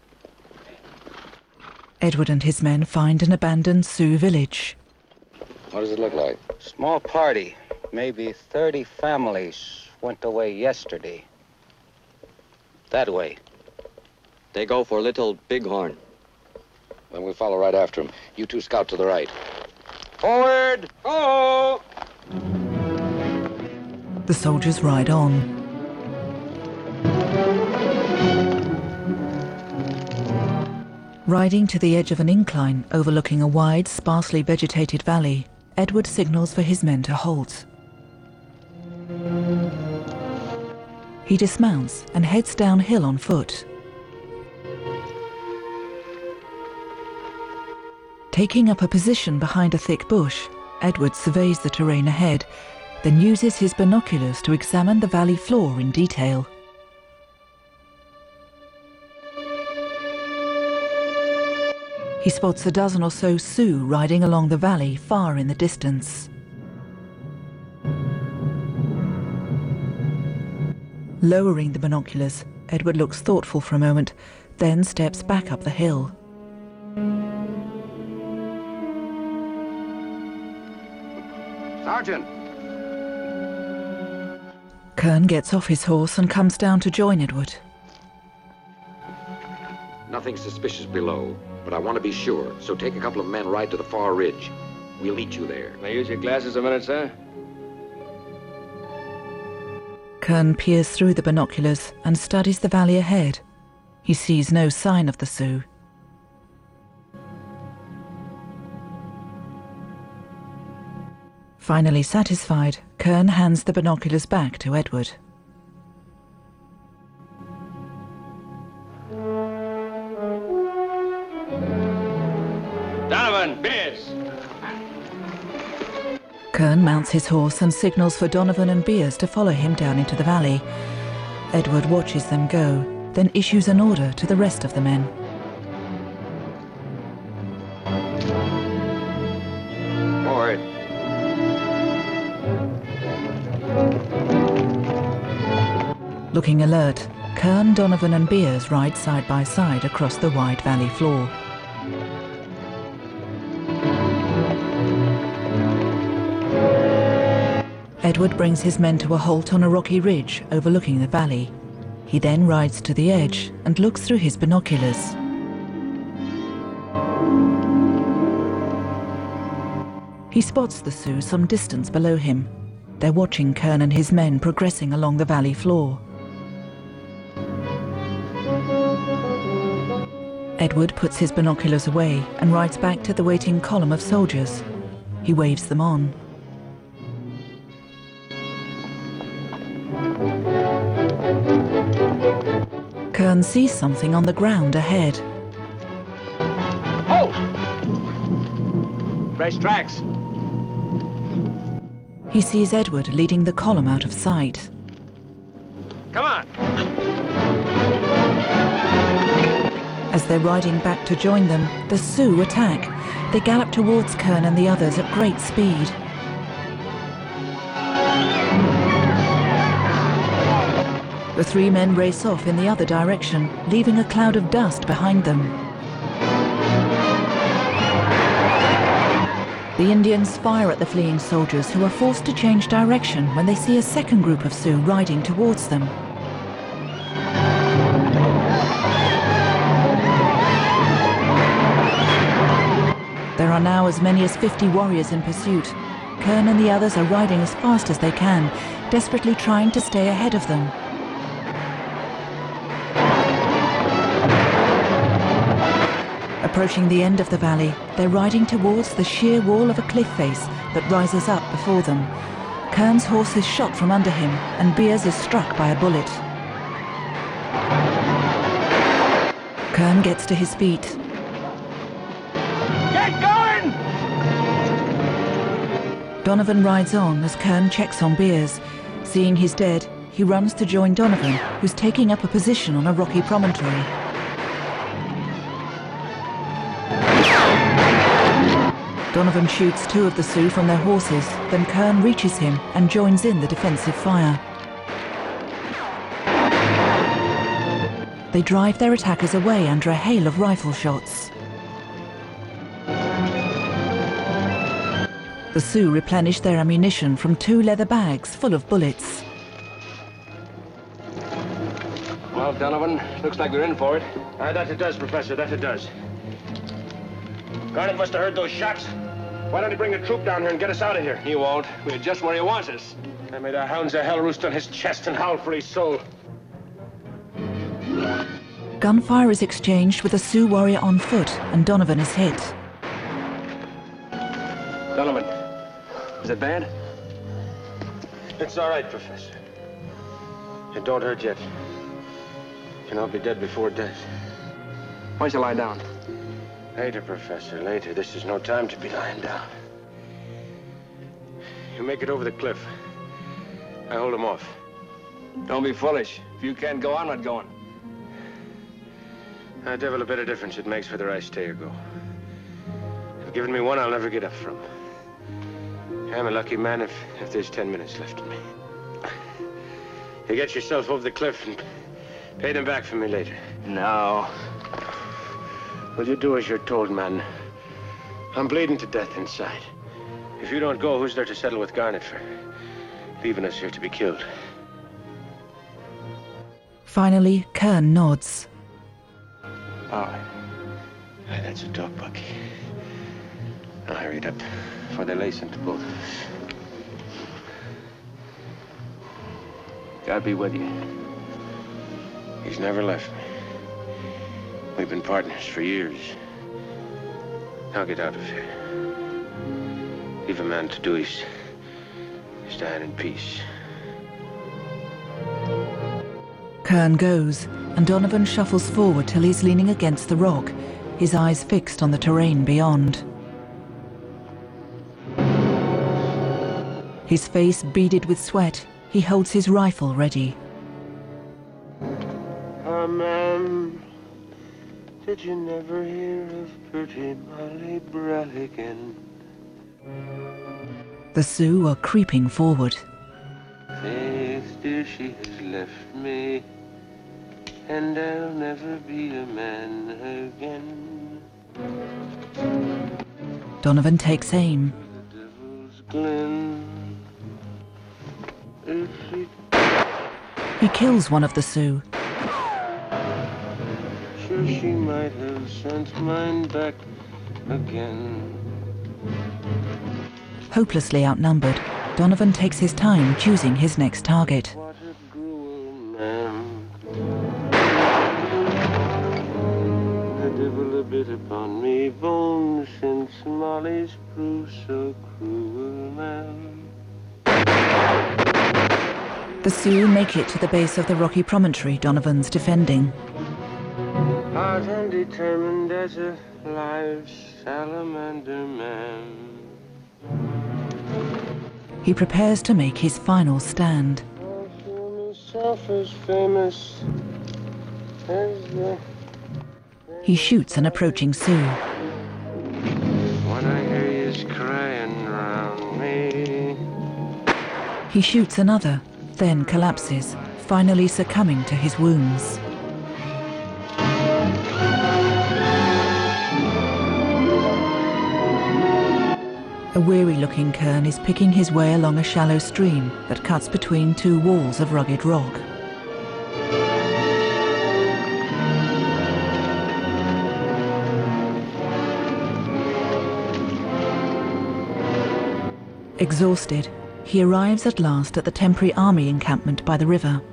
Edward and his men find an abandoned Sioux village. What does it look like? Small party. Maybe 30 families went away yesterday. That way. They go for Little Bighorn. Then we'll follow right after them. You 2 scout to the right. Forward! Oh! The soldiers ride on. Riding to the edge of an incline overlooking a wide, sparsely vegetated valley, Edward signals for his men to halt. He dismounts and heads downhill on foot. Taking up a position behind a thick bush, Edward surveys the terrain ahead, then uses his binoculars to examine the valley floor in detail. He spots a dozen or so Sioux riding along the valley far in the distance. Lowering the binoculars, Edward looks thoughtful for a moment, then steps back up the hill. Sergeant! Kern gets off his horse and comes down to join Edward. Nothing suspicious below, but I want to be sure, so take a couple of men ride to the far ridge. We'll meet you there. Can I use your glasses a minute, sir? Kern peers through the binoculars and studies the valley ahead. He sees no sign of the Sioux. Finally satisfied, Kern hands the binoculars back to Edward. Donovan, Pierce! Kern mounts his horse and signals for Donovan and Beers to follow him down into the valley. Edward watches them go, then issues an order to the rest of the men. Forward. Looking alert, Kern, Donovan and Beers ride side by side across the wide valley floor. Edward brings his men to a halt on a rocky ridge overlooking the valley. He then rides to the edge and looks through his binoculars. He spots the Sioux some distance below him. They're watching Kern and his men progressing along the valley floor. Edward puts his binoculars away and rides back to the waiting column of soldiers. He waves them on. Kern sees something on the ground ahead. Halt! Fresh tracks. He sees Edward leading the column out of sight. Come on. As they're riding back to join them, the Sioux attack. They gallop towards Kern and the others at great speed. The three men race off in the other direction, leaving a cloud of dust behind them. The Indians fire at the fleeing soldiers, who are forced to change direction when they see a second group of Sioux riding towards them. There are now as many as 50 warriors in pursuit. Kern and the others are riding as fast as they can, desperately trying to stay ahead of them. Approaching the end of the valley, they're riding towards the sheer wall of a cliff face that rises up before them. Kern's horse is shot from under him, and Beers is struck by a bullet. Kern gets to his feet. Get going! Donovan rides on as Kern checks on Beers. Seeing he's dead, he runs to join Donovan, who's taking up a position on a rocky promontory. Donovan shoots two of the Sioux from their horses, then Kern reaches him and joins in the defensive fire. They drive their attackers away under a hail of rifle shots. The Sioux replenish their ammunition from 2 leather bags full of bullets. Well, Donovan, looks like we're in for it. That it does, Professor, that it does. Garnett must have heard those shots. Why don't he bring a troop down here and get us out of here? He won't. We're just where he wants us. I made the hounds of hell roost on his chest and howl for his soul. Gunfire is exchanged with a Sioux warrior on foot, and Donovan is hit. Donovan, is it bad? It's all right, Professor. It don't hurt yet. And I'll be dead before death. Why don't you lie down? Later, Professor, later. This is no time to be lying down. You make it over the cliff. I hold him off. Don't be foolish. If you can't go, I'm not going. A devil a bit of difference it makes whether I stay or go. You've given me one I'll never get up from. I'm a lucky man if there's 10 minutes left in me. You get yourself over the cliff and pay them back for me later. No. Well, you do as you're told, man. I'm bleeding to death inside. If you don't go, who's there to settle with Garnett for leaving us here to be killed? Finally, Kern nods. All right. Aye, that's a talk, Bucky. Now hurry it up before they lace into both of us. God be with you. He's never left me. We've been partners for years. Now get out of here. Leave a man to do his dying in peace. Kern goes, and Donovan shuffles forward till he's leaning against the rock, his eyes fixed on the terrain beyond. His face beaded with sweat, he holds his rifle ready. Ma'am, did you never hear of pretty Molly Bralligan? The Sioux are creeping forward. Faith dear, she has left me, and I'll never be a man again. Donovan takes aim. Glen, if she... He kills one of the Sioux. Sure, she might have sent mine back again. Hopelessly outnumbered, Donovan takes his time choosing his next target. What a cruel man. The devil a bit upon me bones since Molly's proved so cruel, man. The Sioux make it to the base of the rocky promontory Donovan's defending. Hard and determined as a live salamander man. He prepares to make his final stand. I feel myself as famous as the... He shoots an approaching Sioux. What I hear is crying round me. He shoots another, then collapses, finally succumbing to his wounds. A weary-looking Kern is picking his way along a shallow stream that cuts between two walls of rugged rock. Exhausted, he arrives at last at the temporary army encampment by the river.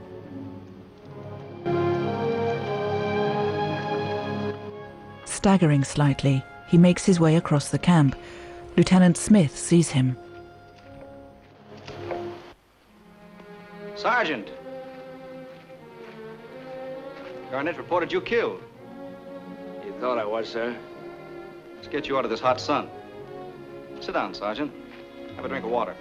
Staggering slightly, he makes his way across the camp. Lieutenant Smith sees him. Sergeant! Garnett reported you killed. You thought I was, sir? Let's get you out of this hot sun. Sit down, Sergeant. Have a drink of water.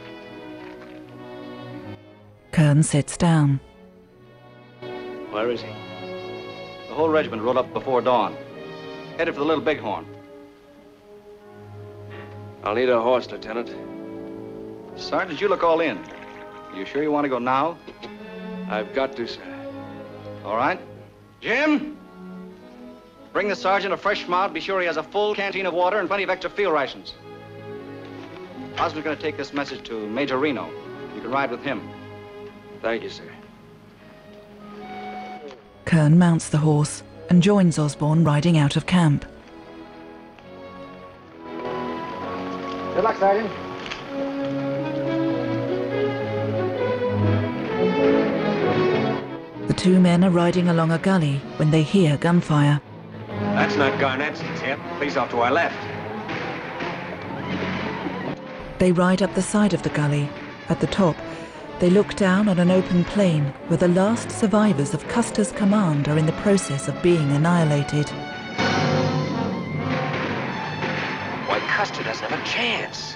Kern sits down. Where is he? The whole regiment rode up before dawn. Headed for the Little Bighorn. I'll need a horse, Lieutenant. Sergeant, you look all in. You sure you want to go now? I've got to, sir. All right. Jim! Bring the sergeant a fresh mount. Be sure he has a full canteen of water and plenty of extra field rations. Osmond's going to take this message to Major Reno. You can ride with him. Thank you, sir. Kern mounts the horse and joins Osborne riding out of camp. Good luck, Sergeant. The two men are riding along a gully when they hear gunfire. That's not Garnett's, it's him. He's off to our left. They ride up the side of the gully. At the top, they look down on an open plain where the last survivors of Custer's command are in the process of being annihilated. Why, Custer doesn't have a chance.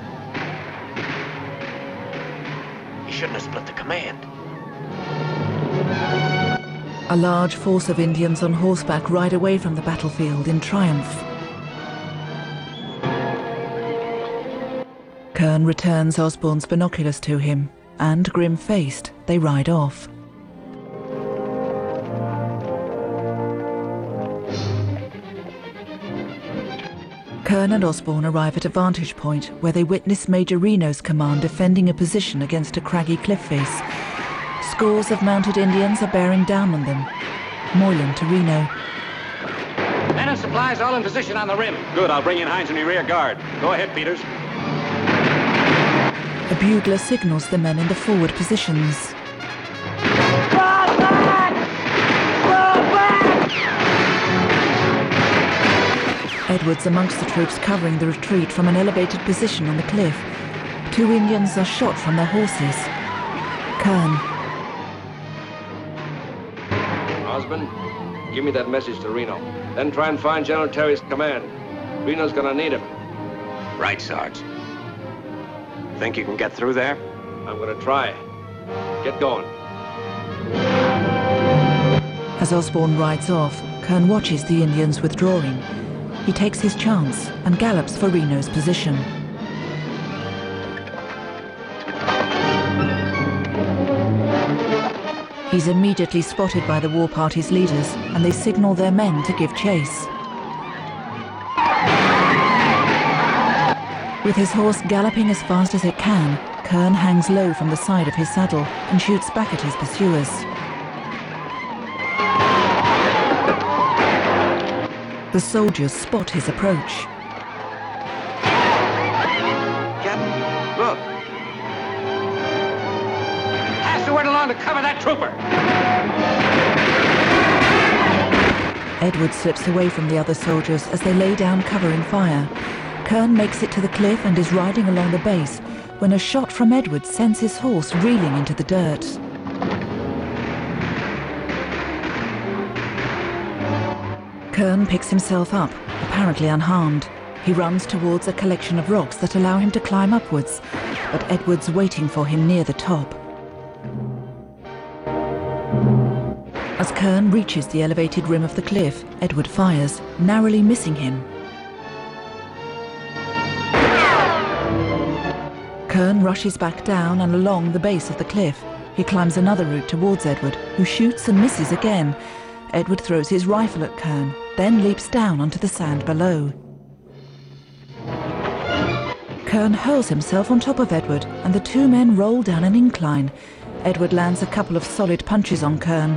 He shouldn't have split the command. A large force of Indians on horseback ride away from the battlefield in triumph. Kern returns Osborne's binoculars to him, and, grim-faced, they ride off. Kern and Osborne arrive at a vantage point where they witness Major Reno's command defending a position against a craggy cliff face. Scores of mounted Indians are bearing down on them. Moylan to Reno. Men and supplies all in position on the rim. Good, I'll bring in Hines in your rear guard. Go ahead, Peters. A bugler signals the men in the forward positions. Fall back! Fall back! Edwards amongst the troops covering the retreat from an elevated position on the cliff. Two Indians are shot from their horses. Kern. Osmond, give me that message to Reno. Then try and find General Terry's command. Reno's gonna need him. Right, Sarge. Think you can get through there? I'm gonna try. Get going. As Osborne rides off, Kern watches the Indians withdrawing. He takes his chance and gallops for Reno's position. He's immediately spotted by the war party's leaders, and they signal their men to give chase. With his horse galloping as fast as it can, Kern hangs low from the side of his saddle and shoots back at his pursuers. The soldiers spot his approach. Captain, look. Pass the word along to cover that trooper. Edward slips away from the other soldiers as they lay down covering fire. Kern makes it to the cliff and is riding along the base when a shot from Edward sends his horse reeling into the dirt. Kern picks himself up, apparently unharmed. He runs towards a collection of rocks that allow him to climb upwards, but Edward's waiting for him near the top. As Kern reaches the elevated rim of the cliff, Edward fires, narrowly missing him. Kern rushes back down and along the base of the cliff. He climbs another route towards Edward, who shoots and misses again. Edward throws his rifle at Kern, then leaps down onto the sand below. Kern hurls himself on top of Edward, and the two men roll down an incline. Edward lands a couple of solid punches on Kern.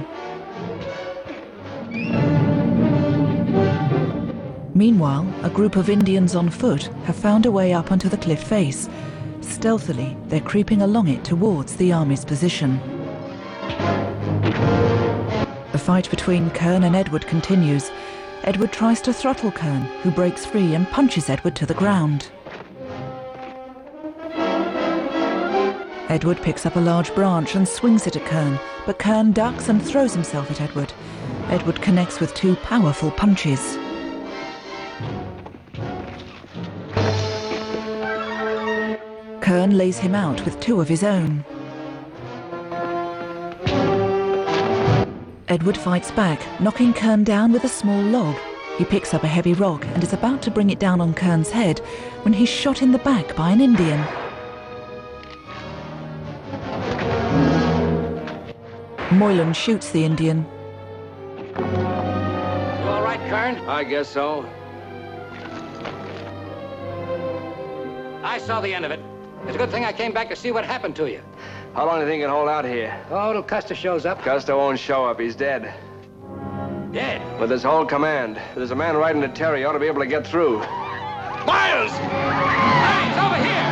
Meanwhile, a group of Indians on foot have found a way up onto the cliff face. Stealthily, they're creeping along it towards the army's position. The fight between Kern and Edward continues. Edward tries to throttle Kern, who breaks free and punches Edward to the ground. Edward picks up a large branch and swings it at Kern, but Kern ducks and throws himself at Edward. Edward connects with two powerful punches. Kern lays him out with two of his own. Edward fights back, knocking Kern down with a small log. He picks up a heavy rock and is about to bring it down on Kern's head when he's shot in the back by an Indian. Moylan shoots the Indian. You all right, Kern? I guess so. I saw the end of it. It's a good thing I came back to see what happened to you. How long do you think you can hold out here? Oh, till Custer shows up. Custer won't show up. He's dead. Dead? With his whole command. If there's a man riding to Terry, he ought to be able to get through. Miles! Hey, it's over here!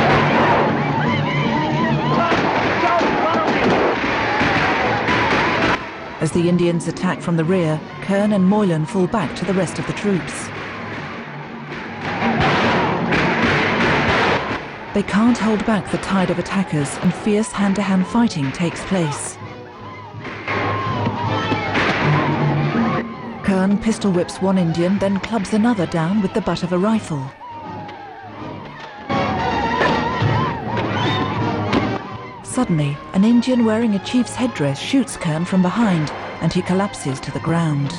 As the Indians attack from the rear, Kern and Moylan fall back to the rest of the troops. They can't hold back the tide of attackers, and fierce hand-to-hand fighting takes place. Kern pistol whips one Indian, then clubs another down with the butt of a rifle. Suddenly, an Indian wearing a chief's headdress shoots Kern from behind, and he collapses to the ground.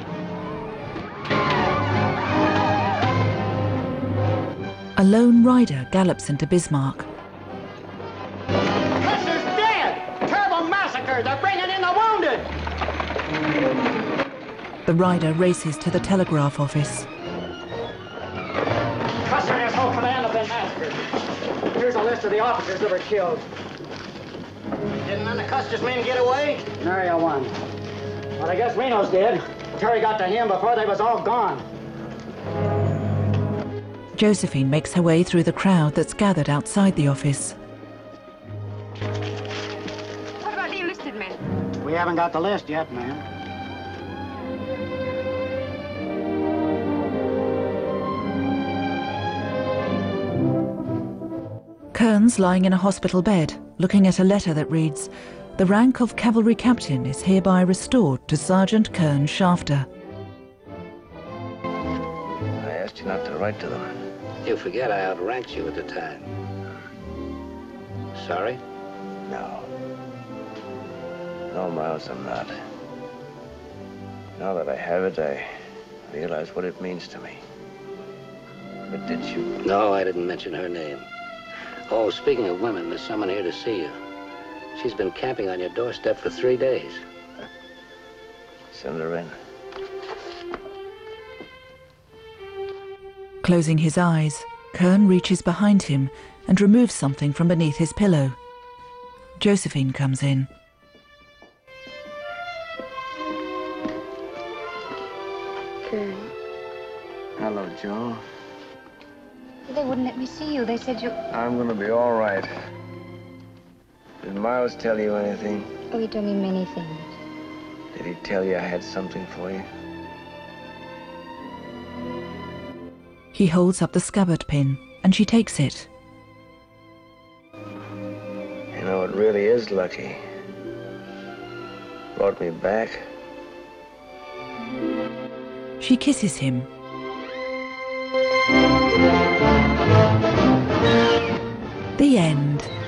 A lone rider gallops into Bismarck. Custer's dead! Terrible massacre! They're bringing in the wounded! The rider races to the telegraph office. Custer and his whole command have been massacred. Here's a list of the officers that were killed. Didn't none of Custer's men get away? Nary a one. Well, I guess Reno's dead. Terry got to him before they was all gone. Josephine makes her way through the crowd that's gathered outside the office. What about the enlisted men? We haven't got the list yet, ma'am. Kern's lying in a hospital bed, looking at a letter that reads, "The rank of cavalry captain is hereby restored to Sergeant Kern Shafter." I asked you not to write to them. You forget I outranked you at the time. Sorry? No. No, Miles, I'm not. Now that I have it, I realize what it means to me. But did you? No, I didn't mention her name. Oh, speaking of women, there's someone here to see you. She's been camping on your doorstep for 3 days. Send her in. Closing his eyes, Kern reaches behind him and removes something from beneath his pillow. Josephine comes in. Kern. Hello, Joe. They wouldn't let me see you. They said you... I'm gonna be all right. Did Miles tell you anything? Oh, he told me many things. Did he tell you I had something for you? He holds up the scabbard pin, and she takes it. You know, it really is lucky. Brought me back. She kisses him. The end.